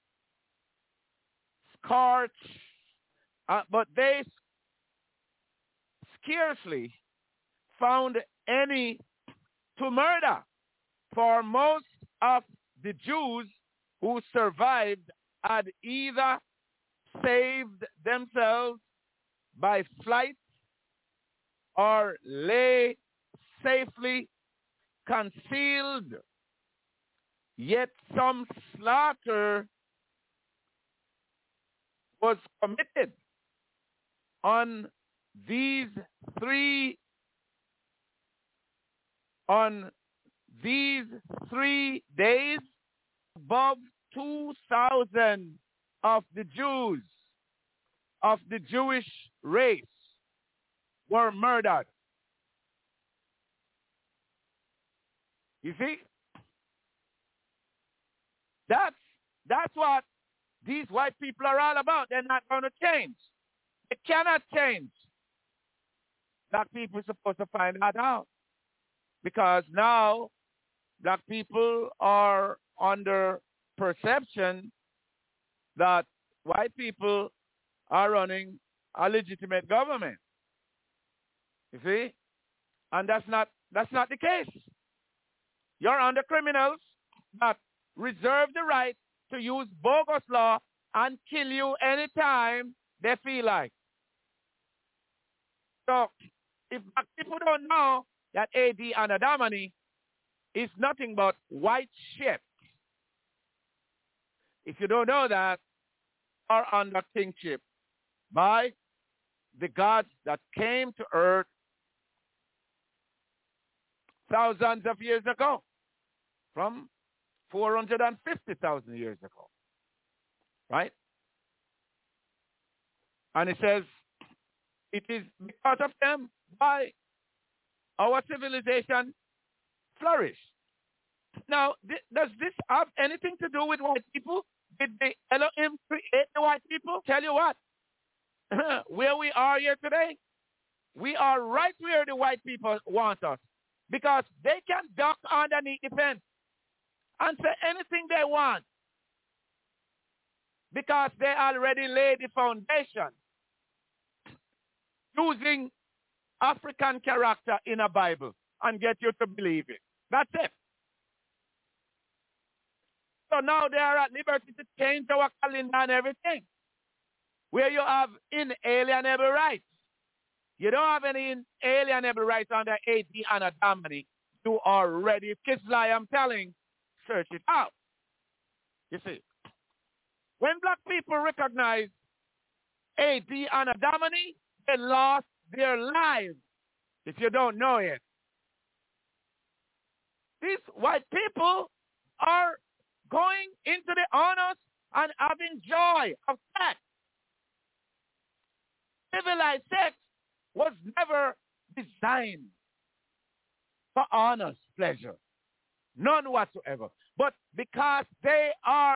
scarcely found any to murder, for most of the Jews who survived had either saved themselves by flight or lay safely concealed. Yet some slaughter was committed on these 3 days. Above 2,000 of the Jews of the Jewish race were murdered. You see? That's what these white people are all about. They're not going to change. They cannot change. Black people are supposed to find that out. Because now black people are under perception that white people are running a legitimate government. You see? And that's not the case. You're under criminals that reserve the right to use bogus law and kill you anytime they feel like. So if black people don't know that A.D. Anadamani is nothing but white shit, if you don't know that, are under kingship by the gods that came to earth thousands of years ago, from 450,000 years ago, right? And it says, it is because of them why our civilization flourished. Now, does this have anything to do with white people? Did the Elohim create the white people? Tell you what, where we are here today, we are right where the white people want us, because they can duck underneath the fence and say anything they want, because they already laid the foundation using African character in a Bible and get you to believe it. That's it. So now they are at liberty to change our calendar and everything, where you have inalienable rights. You don't have any inalienable rights under A.D. Anadamani. You are ready. If kids lie, I'm telling, search it out. You see, when black people recognize A.D. Anadamani, they lost their lives if you don't know it. These white people are going into the honors and having joy of sex. Civilized sex was never designed for honors, pleasure. None whatsoever. But because they are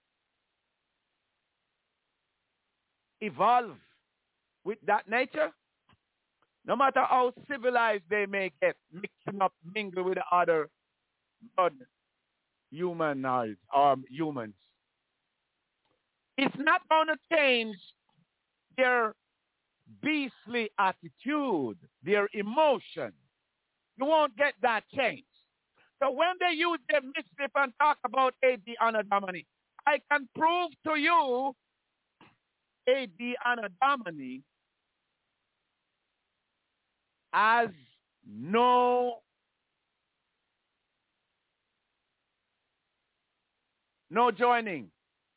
evolved with that nature, no matter how civilized they may get, mixing up, mingle with the other blood humanoids or humans, it's not going to change their beastly attitude, their emotion. You won't get that change. So when they use their mischief and talk about A.D. Anno Domini, I can prove to you A.D. Anno Domini as no joining.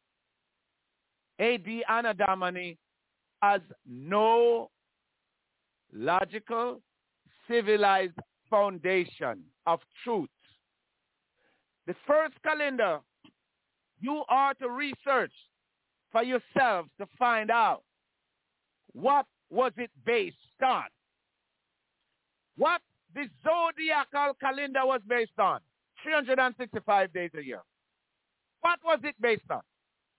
A.D. Anno Domini has no logical, civilized foundation of truth. The first calendar, you are to research for yourselves to find out what was it based on. What the zodiacal calendar was based on. 365 days a year. What was it based on?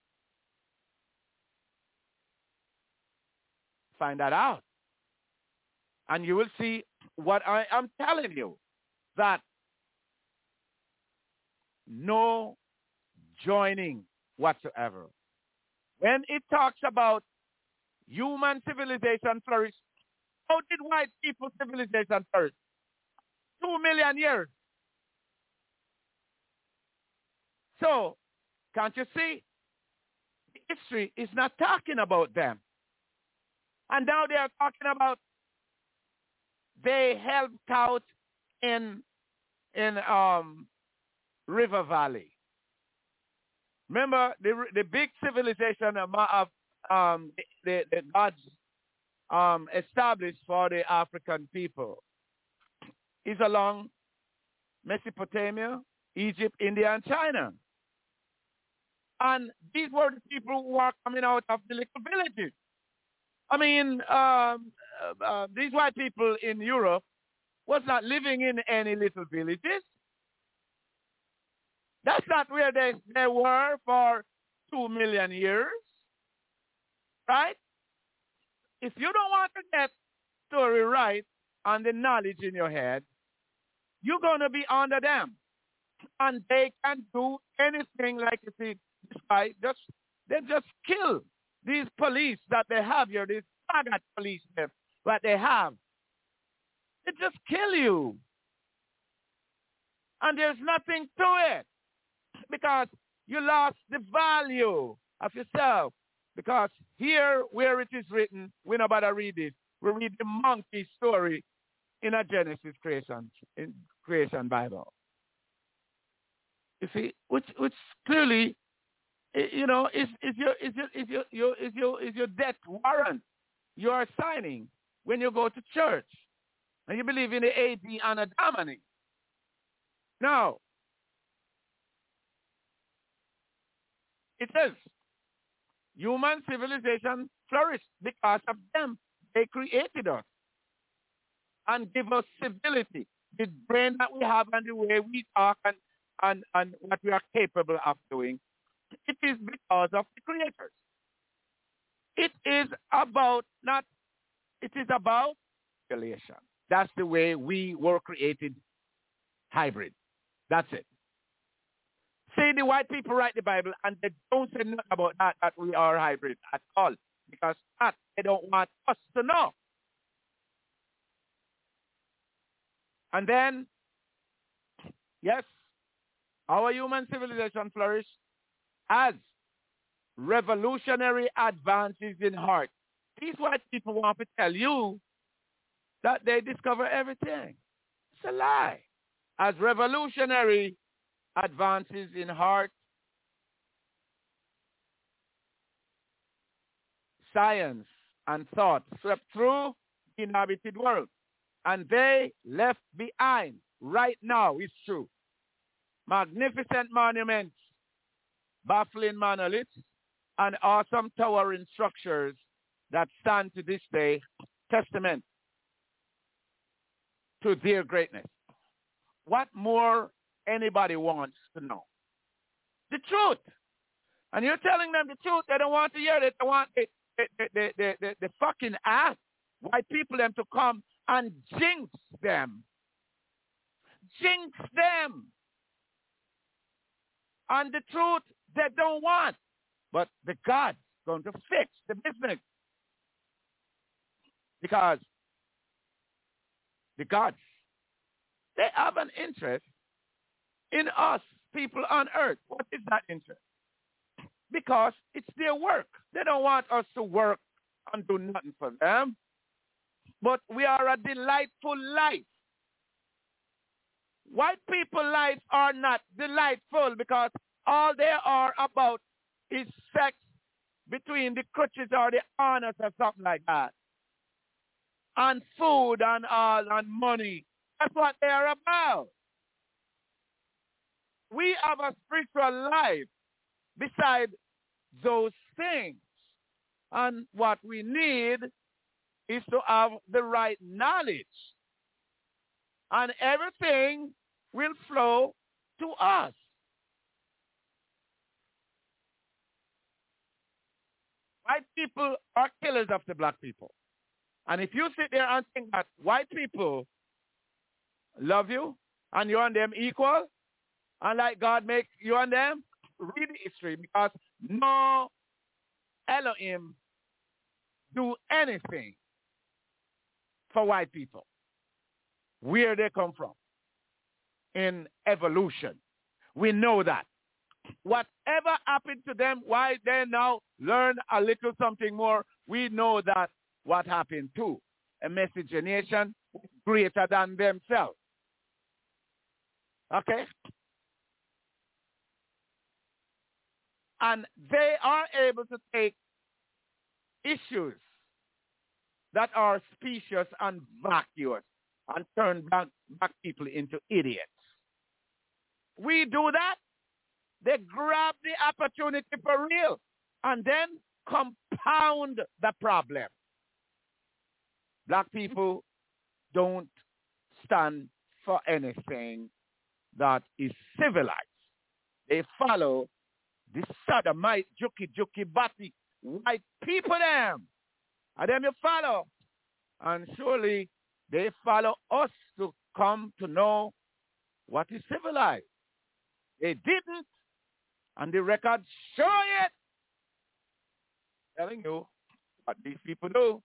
Find that out. And you will see what I am telling you, that no joining whatsoever. When it talks about human civilization flourish, how did white people's civilization flourish? 2 million years. So, can't you see? History is not talking about them. And now they are talking about they helped out in River Valley. Remember the big civilization of the gods established for the African people is along Mesopotamia, Egypt, India, and China. And these were the people who are coming out of the little villages. I mean, these white people in Europe was not living in any little villages. That's not where they were for 2 million years, right? If you don't want to get story right and the knowledge in your head, you're going to be under them. And they can do anything, like you see, this guy, they just kill these police that they have here, these faggot police that they have. They just kill you. And there's nothing to it because you lost the value of yourself. Because here where it is written, we know about to read it. We read the monkey story in a Genesis creation Bible. You see, which clearly, you know, is your death warrant you are signing when you go to church and you believe in the A.D. Anno Domini. Now, it says human civilization flourished because of them. They created us and give us civility, the brain that we have and the way we talk and what we are capable of doing. It is because of the creators. It is about relation. That's the way we were created, hybrid. That's it. See, the white people write the Bible and they don't say nothing about that we are hybrid at all. Because that they don't want us to know. And then, yes, our human civilization flourished as revolutionary advances in art. These white people want to tell you that they discover everything. It's a lie. As revolutionary advances in art, science, and thought swept through the inhabited world And they left behind, right now, it's true, magnificent monuments, baffling monoliths, and awesome towering structures that stand to this day testament to their greatness. What more anybody wants to know? The truth. And you're telling them the truth. They don't want to hear it. They want the fucking ass, white people, them to come and jinx them. Jinx them. And the truth they don't want. But the God's going to fix the business. Because the gods, they have an interest in us, people on earth. What is that interest? Because it's their work. They don't want us to work and do nothing for them. But we are a delightful life. White people's lives are not delightful because all they are about is sex between the crutches or the honors or something like that. And food and all and money. That's what they are about. We have a spiritual life beside those things. And what we need is to have the right knowledge. And everything will flow to us. White people are killers of the black people. And if you sit there and think that white people love you and you and them equal, and like God makes you and them, read history, because no Elohim do anything for white people. Where they come from in evolution. We know that. Whatever happened to them, why they now learn a little something more, we know that what happened too. A miscegenation greater than themselves. Okay? And they are able to take issues that are specious and vacuous and turn back people into idiots. We do that. They grab the opportunity for real and then compound the problem. Black people don't stand for anything that is civilized. They follow the sodomite, juki, bati, white people them. And them you follow. And surely they follow us to come to know what is civilized. They didn't, and the records show it. Telling you what these people do.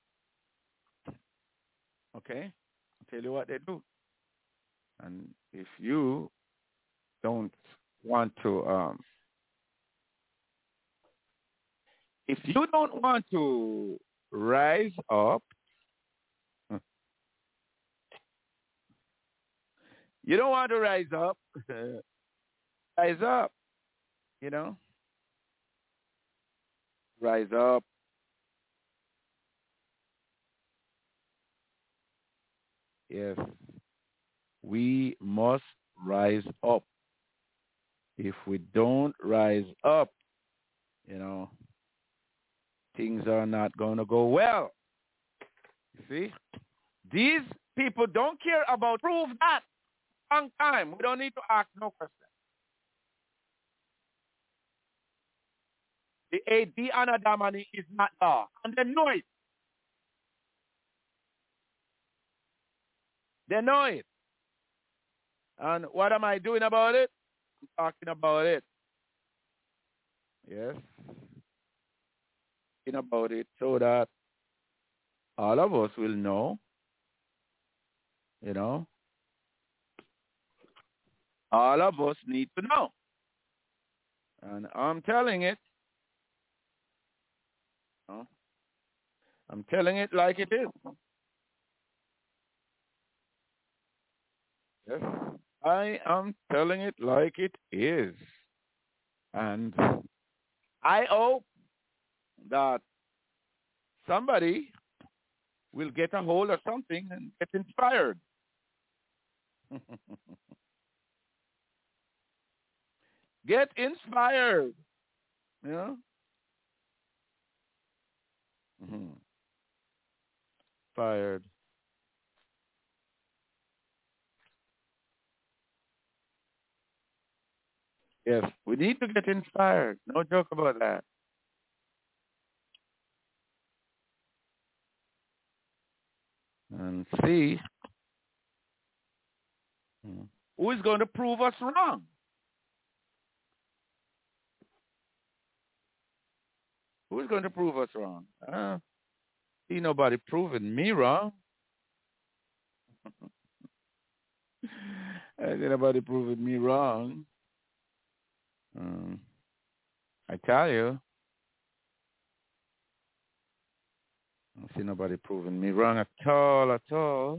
Okay? I'll tell you what they do. And if you don't want to, rise up, you don't want to rise up, rise up, you know, rise up. Yes, we must rise up. If we don't rise up, you know, things are not going to go well. You see? These people don't care about prove that. Long time. We don't need to ask no question. The AD Anadamani is not law. And they know it. They know it. And what am I doing about it? I'm talking about it. Yes. Talking about it so that all of us will know, you know, all of us need to know. And I'm telling it. You know, I'm telling it like it is. Yes, I am telling it like it is. And I hope that somebody will get a hold of something and get inspired. Get inspired. You know? Mm-hmm. Inspired. Yes, we need to get inspired. No joke about that. And see who is going to prove us wrong. Who is going to prove us wrong? See nobody proving me wrong. I see nobody proving me wrong. I tell you, I don't see nobody proving me wrong at all, at all.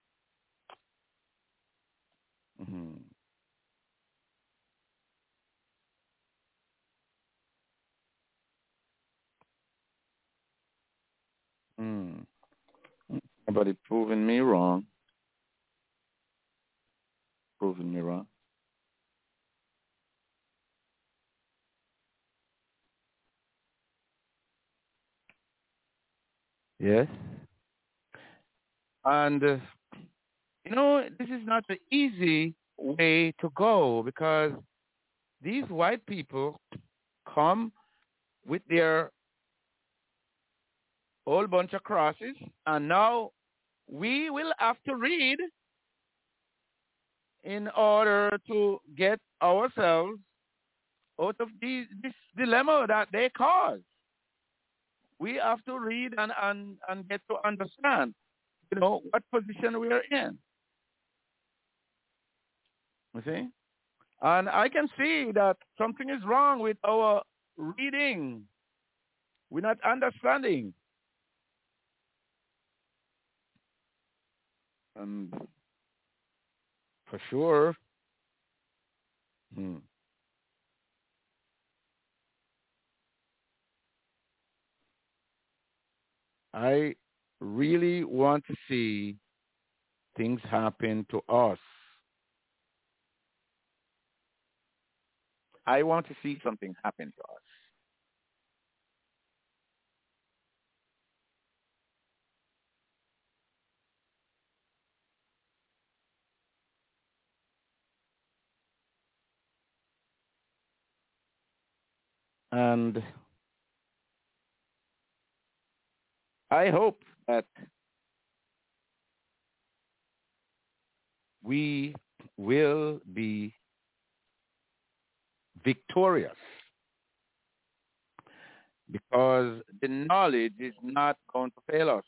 Mm-hmm. Mm. Nobody proving me wrong. Proving me wrong. Yes. And, this is not the easy way to go because these white people come with their whole bunch of crosses, and now we will have to read in order to get ourselves out of this dilemma that they cause. We have to read and get to understand, what position we are in. You see? And I can see that something is wrong with our reading. We're not understanding. And for sure, I really want to see things happen to us. I want to see something happen to us. And I hope that we will be victorious because the knowledge is not going to fail us.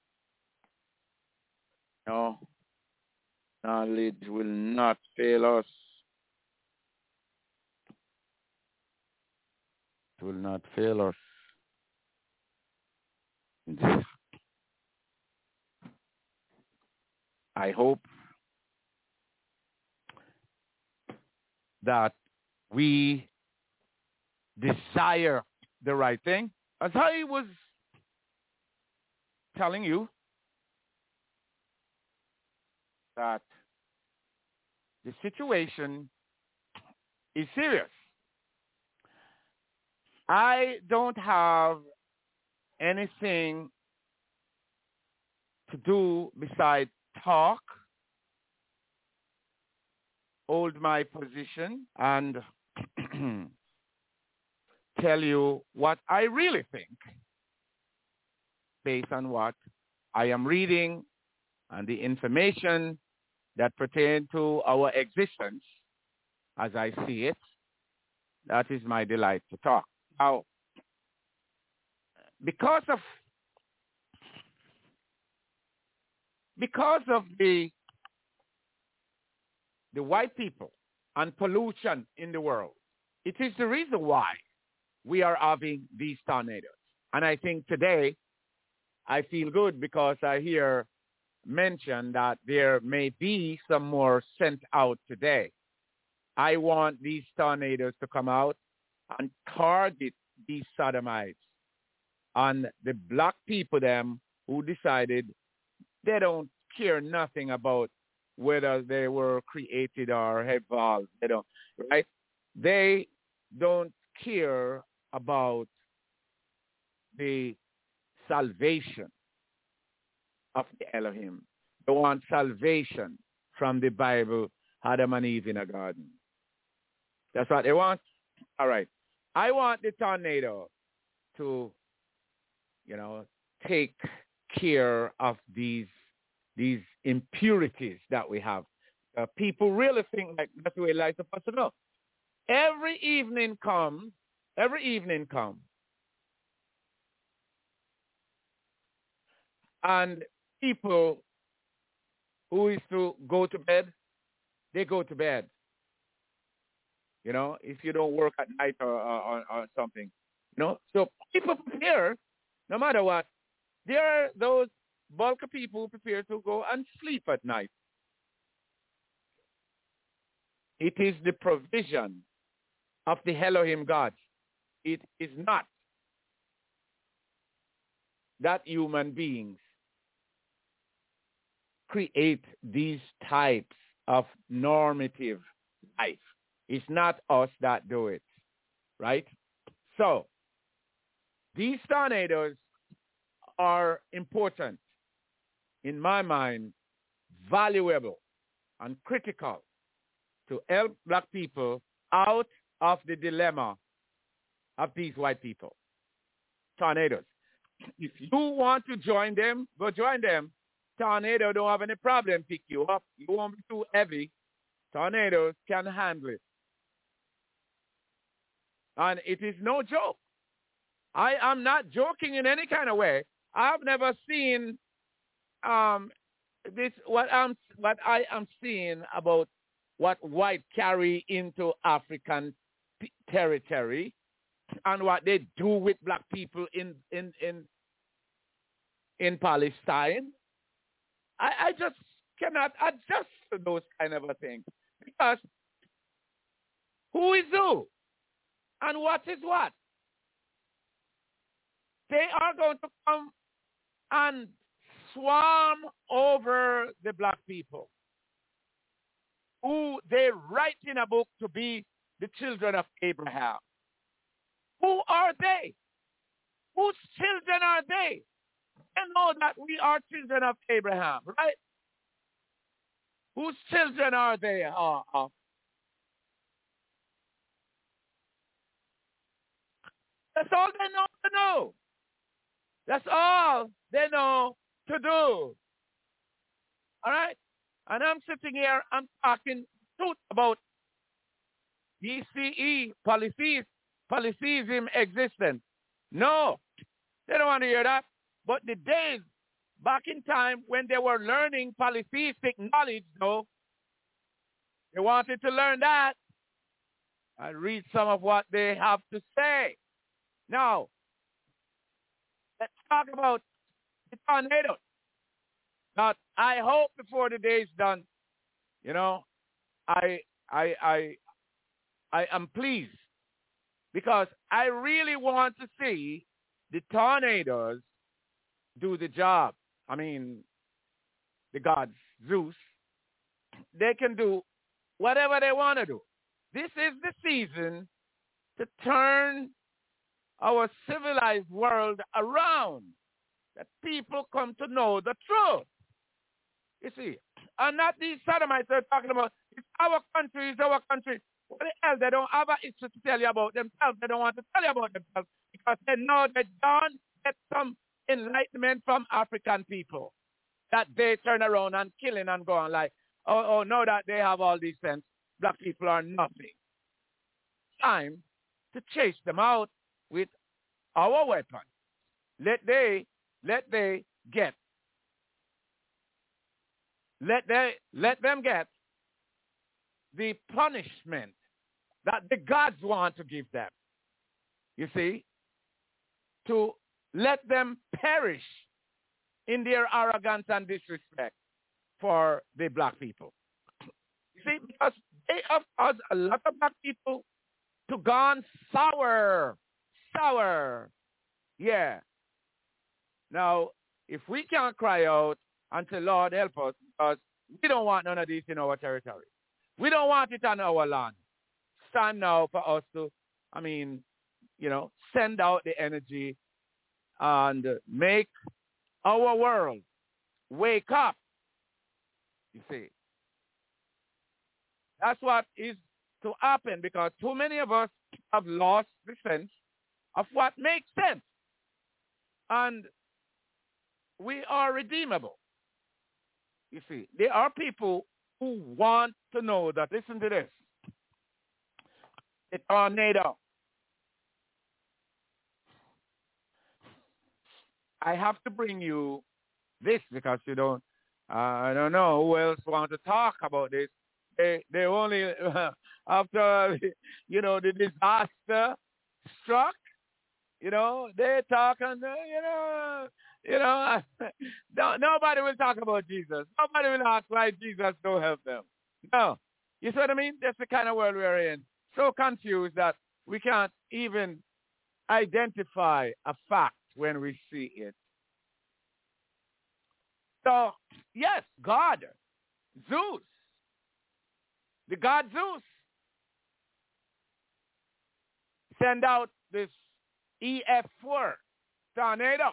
No, knowledge will not fail us. It will not fail us. I hope that we desire the right thing. As I was telling you, that the situation is serious. I don't have anything to do besides talk, hold my position, and tell you what I really think based on what I am reading and the information that pertain to our existence as I see it. That is my delight to talk. Now, because of the white people and pollution in the world, it is the reason why we are having these tornadoes. And I think today I feel good because I hear mention that there may be some more sent out today. I want these tornadoes to come out and target these sodomites and the black people them who decided they don't care nothing about whether they were created or evolved. They don't, right? They don't care about the salvation of the Elohim. They want salvation from the Bible, Adam and Eve in a garden. That's what they want. All right. I want the tornado to, take care of these impurities that we have. People really think like that's the way life's supposed to go. Every evening comes, and people who is to go to bed, they go to bed. If you don't work at night or something, So people prepare, no matter what. There are those bulk of people who prepare to go and sleep at night. It is the provision of the Elohim God. It is not that human beings create these types of normative life. It's not us that do it, right? So, these tornadoes are important, in my mind, valuable and critical to help black people out of the dilemma of these white people. Tornadoes. If you want to join them, go join them. Tornado don't have any problem pick you up. You won't be too heavy. Tornadoes can handle it. And it is no joke. I am not joking in any kind of way. I've never seen this what I am seeing about what white carry into African territory and what they do with black people in Palestine. I just cannot adjust to those kind of a thing, because who is who and what is what? They are going to come and swarm over the black people, who they write in a book to be the children of Abraham. Who are they? Whose children are they? They know that we are children of Abraham, right? Whose children are they? That's all they know to know. That's all they know to do. All right? And I'm sitting here, I'm talking truth about BCE, polytheism existence. No, they don't want to hear that. But the days back in time when they were learning polytheistic knowledge, though, they wanted to learn that. I read some of what they have to say. Now, let's talk about the tornadoes. Now, I hope before the day is done, I am pleased, because I really want to see the tornadoes do the job. I mean, the gods, Zeus, they can do whatever they want to do. This is the season to turn our civilized world around, that people come to know the truth. You see, and not these sodomites are talking about, it's our country, it's our country. What the hell, they don't have a history to tell you about themselves. They don't want to tell you about themselves, because they know they don't get some enlightenment from African people, that they turn around and killing and go on like, oh, know that they have all these sense. Black people are nothing. Time to chase them out with our weapons. Let them get the punishment that the gods want to give them. You see, to let them perish in their arrogance and disrespect for the black people. You see, because they have caused a lot of black people to gone sour. Yeah. Now, if we can't cry out and say, Lord, help us, because we don't want none of this in our territory. We don't want it on our land. Stand now for us to, send out the energy and make our world wake up. You see, that's what is to happen, because too many of us have lost the sense of what makes sense. And we are redeemable. You see, there are people who want to know that, listen to this, a tornado. I have to bring you this because I don't know who else want to talk about this. They only, after, the disaster struck, they talk and, nobody will talk about Jesus. Nobody will ask why Jesus don't help them. No. You see what I mean? That's the kind of world we're in. So confused that we can't even identify a fact when we see it. So, yes, God, Zeus, the god Zeus, send out this EF4 tornado.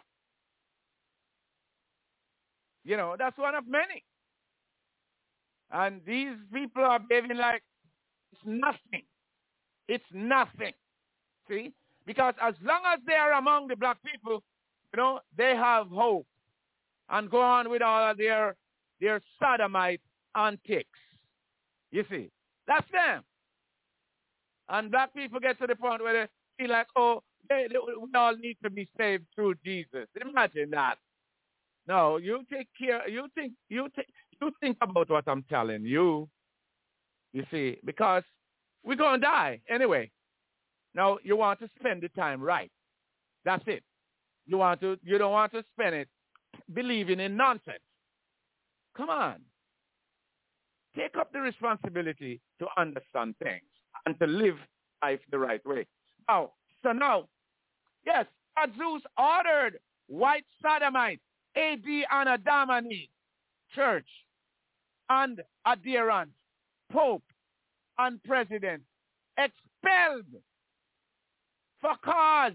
That's one of many. And these people are behaving like it's nothing. It's nothing. See? Because as long as they are among the black people, they have hope and go on with all of their sodomite antics. You see? That's them. And black people get to the point where they feel like, oh, we all need to be saved through Jesus. Imagine that. No, you take care. You think about what I'm telling you. You see, because we're going to die anyway. Now, you want to spend the time right. That's it. You don't want to spend it believing in nonsense. Come on. Take up the responsibility to understand things and to live life the right way. Now, yes, Zeus ordered white sodomites, AD and Adamani, church, and adherents, pope, and president, expelled for cause.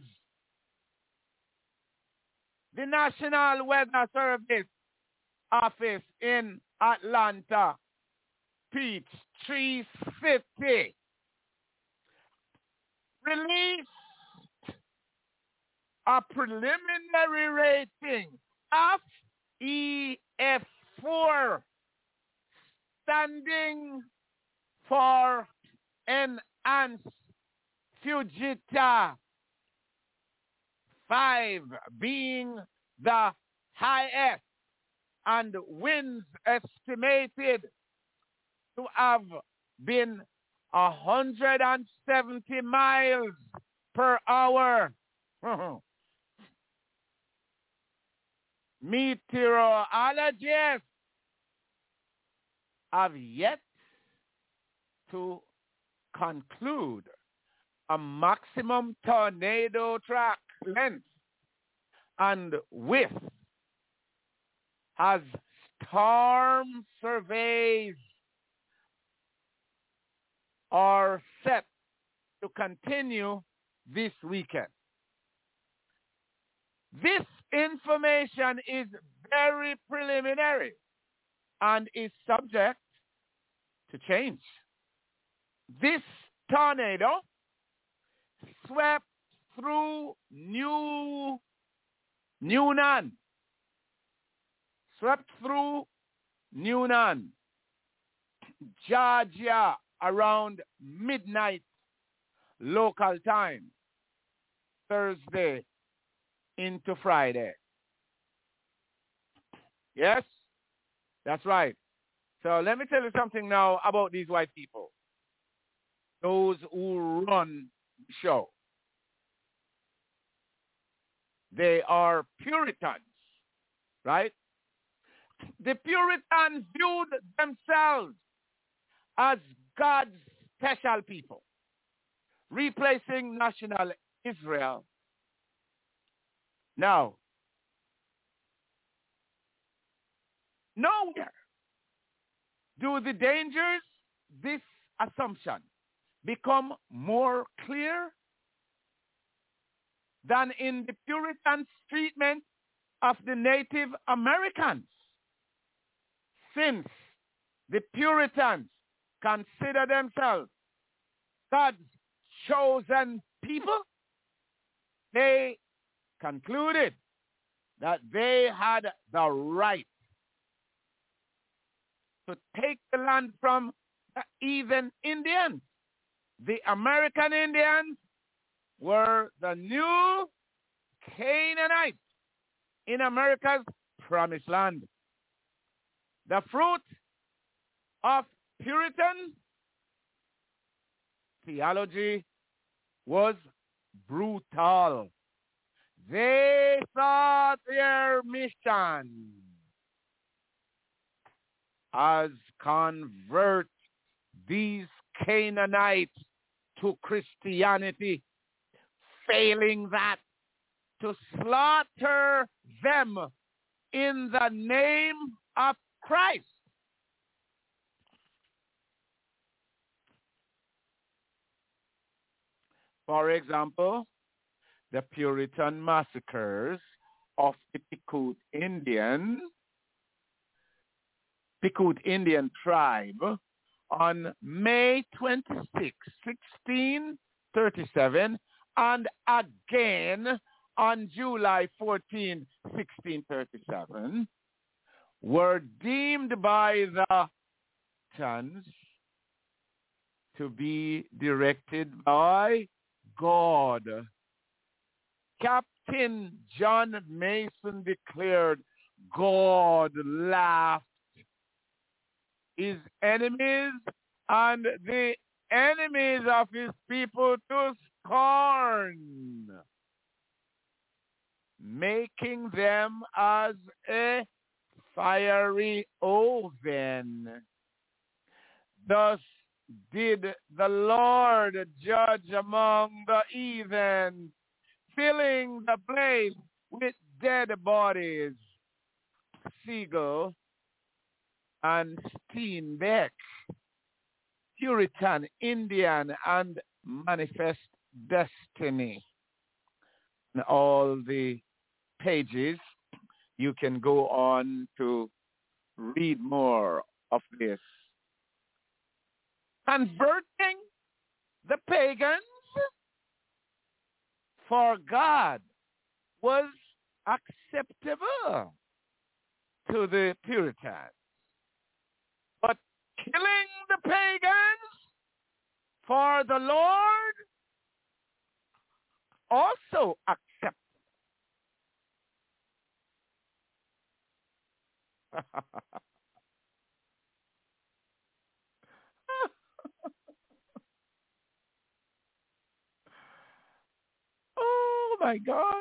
The National Weather Service office in Atlanta, Peach 350, released a preliminary rating of EF4, standing for Enhanced Fujita 5, being the highest, and winds estimated to have been 170 miles per hour. Meteorologists have yet to conclude a maximum tornado track length and width as storm surveys are set to continue this weekend. This information is very preliminary and is subject to change. This tornado swept through Newnan, Georgia, around midnight local time, Thursday into Friday. Yes, that's right. So let me tell you something now about these white people, those who run the show. They are Puritans, right? The Puritans viewed themselves as God's special people, replacing national Israel. Now, nowhere do the dangers, this assumption, become more clear than in the Puritan treatment of the Native Americans, since the Puritans consider themselves God's chosen people. They concluded that they had the right to take the land from the heathen Indians. The American Indians were the new Canaanites in America's promised land. The fruit of Puritan theology was brutal. They thought their mission as convert these Canaanites to Christianity, failing that, to slaughter them in the name of Christ. For example, the Puritan massacres of the Picute Indian tribe on May 26, 1637, and again on July 14, 1637, were deemed by the Puritans to be directed by God. Captain John Mason declared God laughed his enemies and the enemies of his people to scorn, making them as a fiery oven. Thus did the Lord judge among the heathen, filling the place with dead bodies. Siegel and Steinbeck, Puritan, Indian, and Manifest Destiny. And all the pages, you can go on to read more of this. Converting the pagans for God was acceptable to the Puritans. But killing the pagans for the Lord also acceptable. Oh my gosh.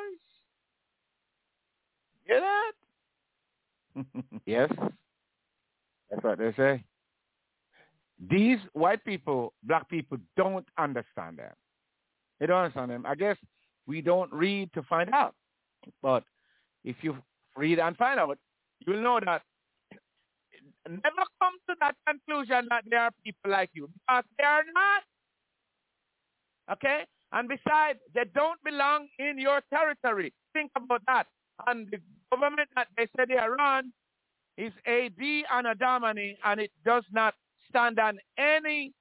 Get that? Yes. That's what they say. These white people, black people, don't understand them. They don't understand them. I guess we don't read to find out. But if you read and find out, you'll know that never come to that conclusion that there are people like you, because they are not. Okay? And besides, they don't belong in your territory. Think about that. And the government that they say they are on is AD and Adamani, and it does not stand on any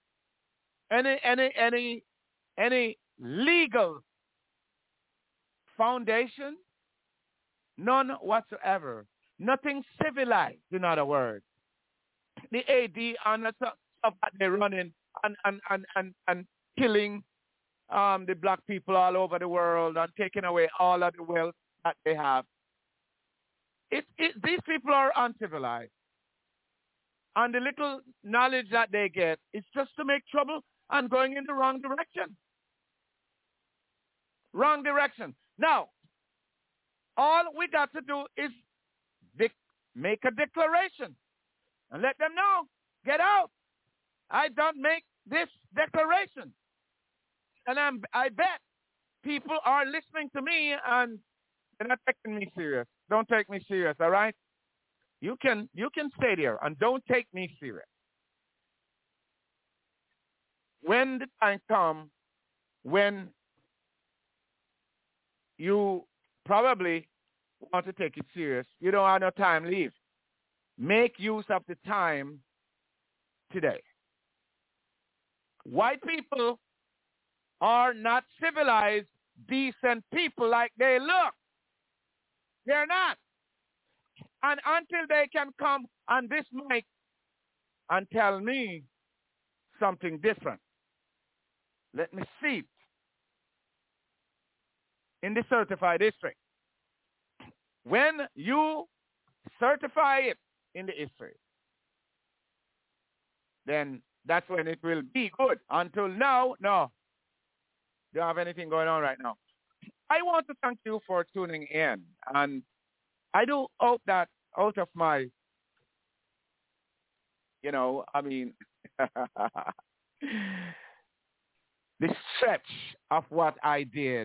legal foundation, none whatsoever. Nothing civilized, in other words. The AD and the stuff that they're running and killing the black people all over the world and taking away all of the wealth that they have. These people are uncivilized. And the little knowledge that they get is just to make trouble and going in the wrong direction. Wrong direction. Now, all we got to do is make a declaration and let them know, get out. I don't make this declaration. And I bet people are listening to me and they're not taking me serious. Don't take me serious, all right? You can stay there and don't take me serious. When the time comes when you probably want to take it serious, you don't have no time, leave. Make use of the time today. White people are not civilized, decent people like they look. They're not. And until they can come on this mic and tell me something different, let me see it in the certified history. When you certify it in the history, then that's when it will be good. Until now, no. Don't have anything going on right now. I want to thank you for tuning in. And I do hope that out of my, the stretch of what I did,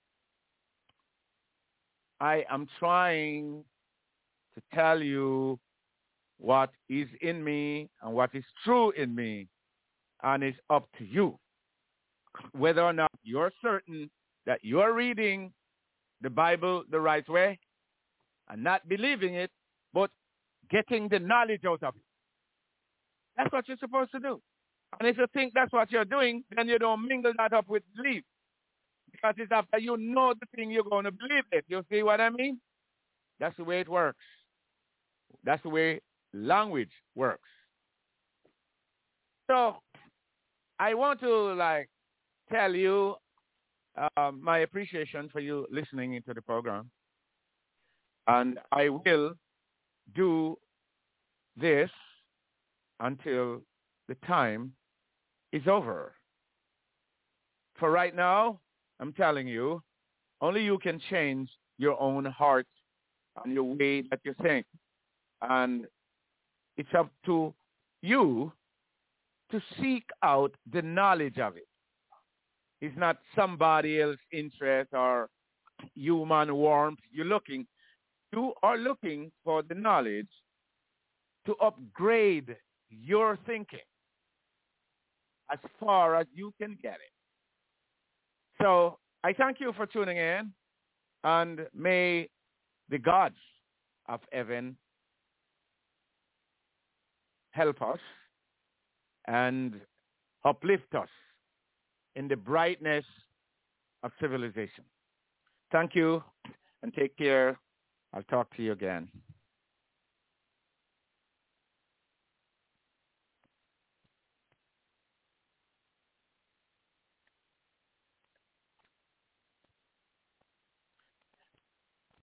I am trying to tell you what is in me and what is true in me, and it's up to you whether or not you're certain that you're reading the Bible the right way and not believing it, but getting the knowledge out of it. That's what you're supposed to do. And if you think that's what you're doing, then you don't mingle that up with belief. Because it's after you know the thing you're going to believe it. You see what I mean? That's the way it works. That's the way language works. So I want to tell you my appreciation for you listening into the program. And I will do this until the time is over. For right now, I'm telling you, only you can change your own heart and your way that you think. And it's up to you to seek out the knowledge of it. It's not somebody else's interest or human warmth. You are looking for the knowledge to upgrade your thinking as far as you can get it. So I thank you for tuning in, and may the gods of heaven help us and uplift us in the brightness of civilization. Thank you, and take care. I'll talk to you again.